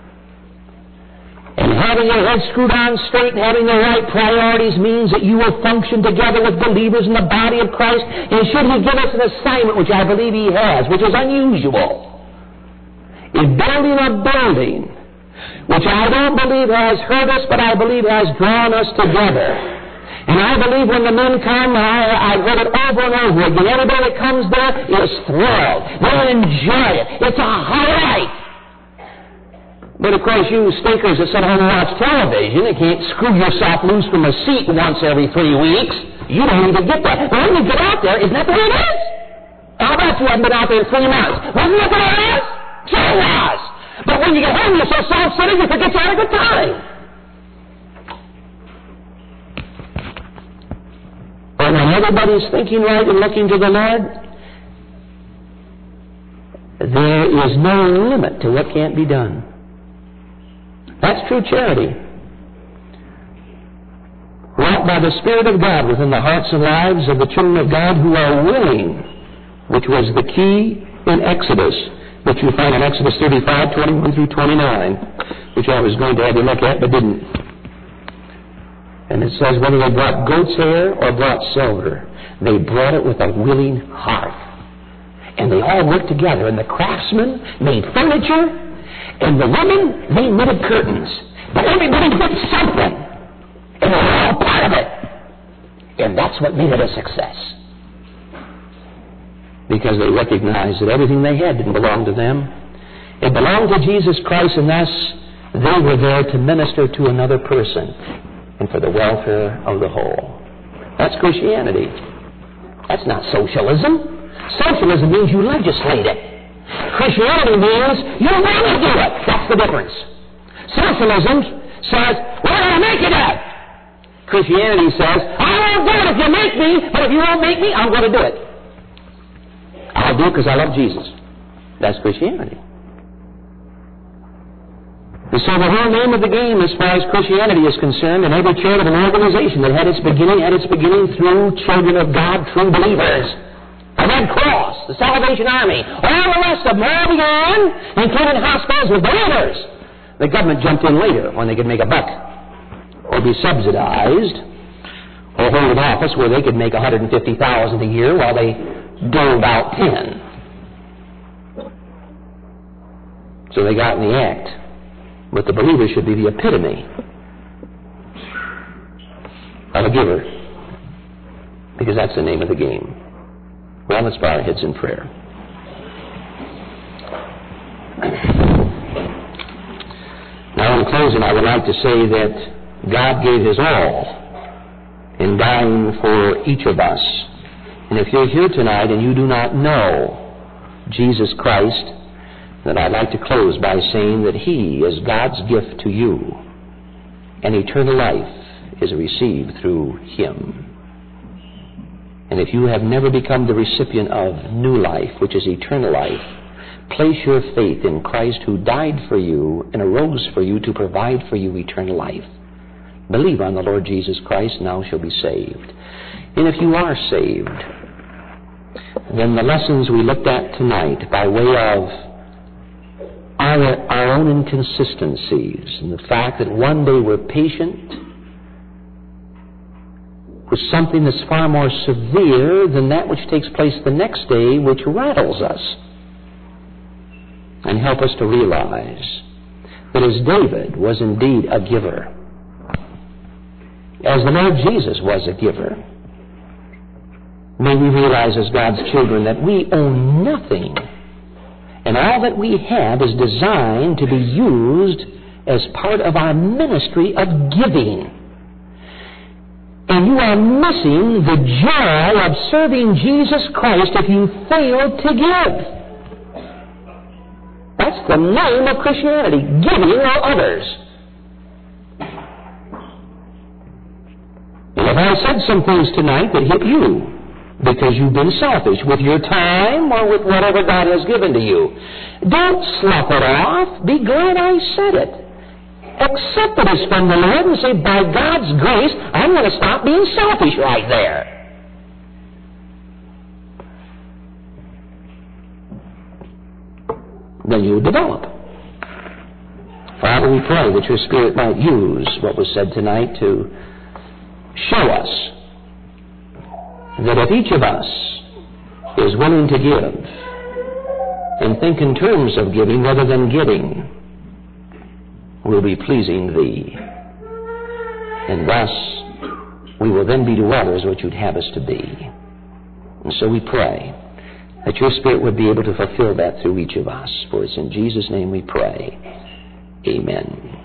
And having your head screwed on straight and having the right priorities means that you will function together with believers in the body of Christ. And should He give us an assignment, which I believe He has, which is unusual, in building a building, which I don't believe has hurt us, but I believe has drawn us together. And I believe when the men come, I, I've heard it over and over again, everybody that comes there is thrilled. They enjoy it. It's a highlight. But of course, you stinkers that sit home and watch television, you can't screw yourself loose from a seat once every three weeks. You don't even get that. But when you get out there, isn't that the way it is? How about you haven't been out there in three months? Wasn't that the way it is? Sure it was. But when you get home, you're so self-centered, you forget you had a good time. But when everybody's thinking right and looking to the Lord, there is no limit to what can't be done. That's true charity. Wrought by the Spirit of God within the hearts and lives of the children of God who are willing, which was the key in Exodus, which you find in Exodus thirty-five, twenty-one through twenty-nine, which I was going to have you look at, but didn't. And it says, whether they brought goat's hair or brought silver, they brought it with a willing heart. And they all worked together, and the craftsmen made furniture, and the women, they knitted curtains. But everybody did something, and they were all part of it. And that's what made it a success. Because they recognized that everything they had didn't belong to them. It belonged to Jesus Christ, and thus they were there to minister to another person and for the welfare of the whole. That's Christianity. That's not socialism. Socialism means you legislate it. Christianity means you want to do it. That's the difference. Socialism says, we're going to make you do it. Christianity says, I won't do it if you make me, but if you won't make me, I'm going to do it. I'll do it because I love Jesus. That's Christianity. And so the whole name of the game as far as Christianity is concerned, and every charitable organization that had its beginning, had its beginning through children of God, true believers. The Red Cross, the Salvation Army, all the rest of them all began, including hospitals with believers. The government jumped in later when they could make a buck, or be subsidized, or hold an office where they could make one hundred fifty thousand dollars a year while they doled out ten. So they got in the act. But the believer should be the epitome of a giver, because that's the name of the game. Well, let's bow our heads in prayer. Now, in closing, I would like to say that God gave His all in dying for each of us. And if you're here tonight and you do not know Jesus Christ, then I'd like to close by saying that He is God's gift to you, and eternal life is received through Him. And if you have never become the recipient of new life, which is eternal life, place your faith in Christ who died for you and arose for you to provide for you eternal life. Believe on the Lord Jesus Christ, and thou shalt be saved. And if you are saved, then the lessons we looked at tonight by way of our, our own inconsistencies and the fact that one day we're patient with something that's far more severe than that which takes place the next day, which rattles us, and help us to realize that as David was indeed a giver, as the Lord Jesus was a giver, may we realize as God's children that we own nothing, and all that we have is designed to be used as part of our ministry of giving. And you are missing the joy of serving Jesus Christ if you fail to give. That's the name of Christianity, giving to others. And if I said some things tonight that hit you because you've been selfish with your time or with whatever God has given to you, don't slough it off. Be glad I said it. Accept it as from the Lord and say, by God's grace, I'm going to stop being selfish right there. Then you'll develop. Father, we pray that your Spirit might use what was said tonight to show us that if each of us is willing to give and think in terms of giving rather than getting, we'll be pleasing thee. And thus, we will then be to others what you'd have us to be. And so we pray that your Spirit would be able to fulfill that through each of us. For it's in Jesus' name we pray. Amen.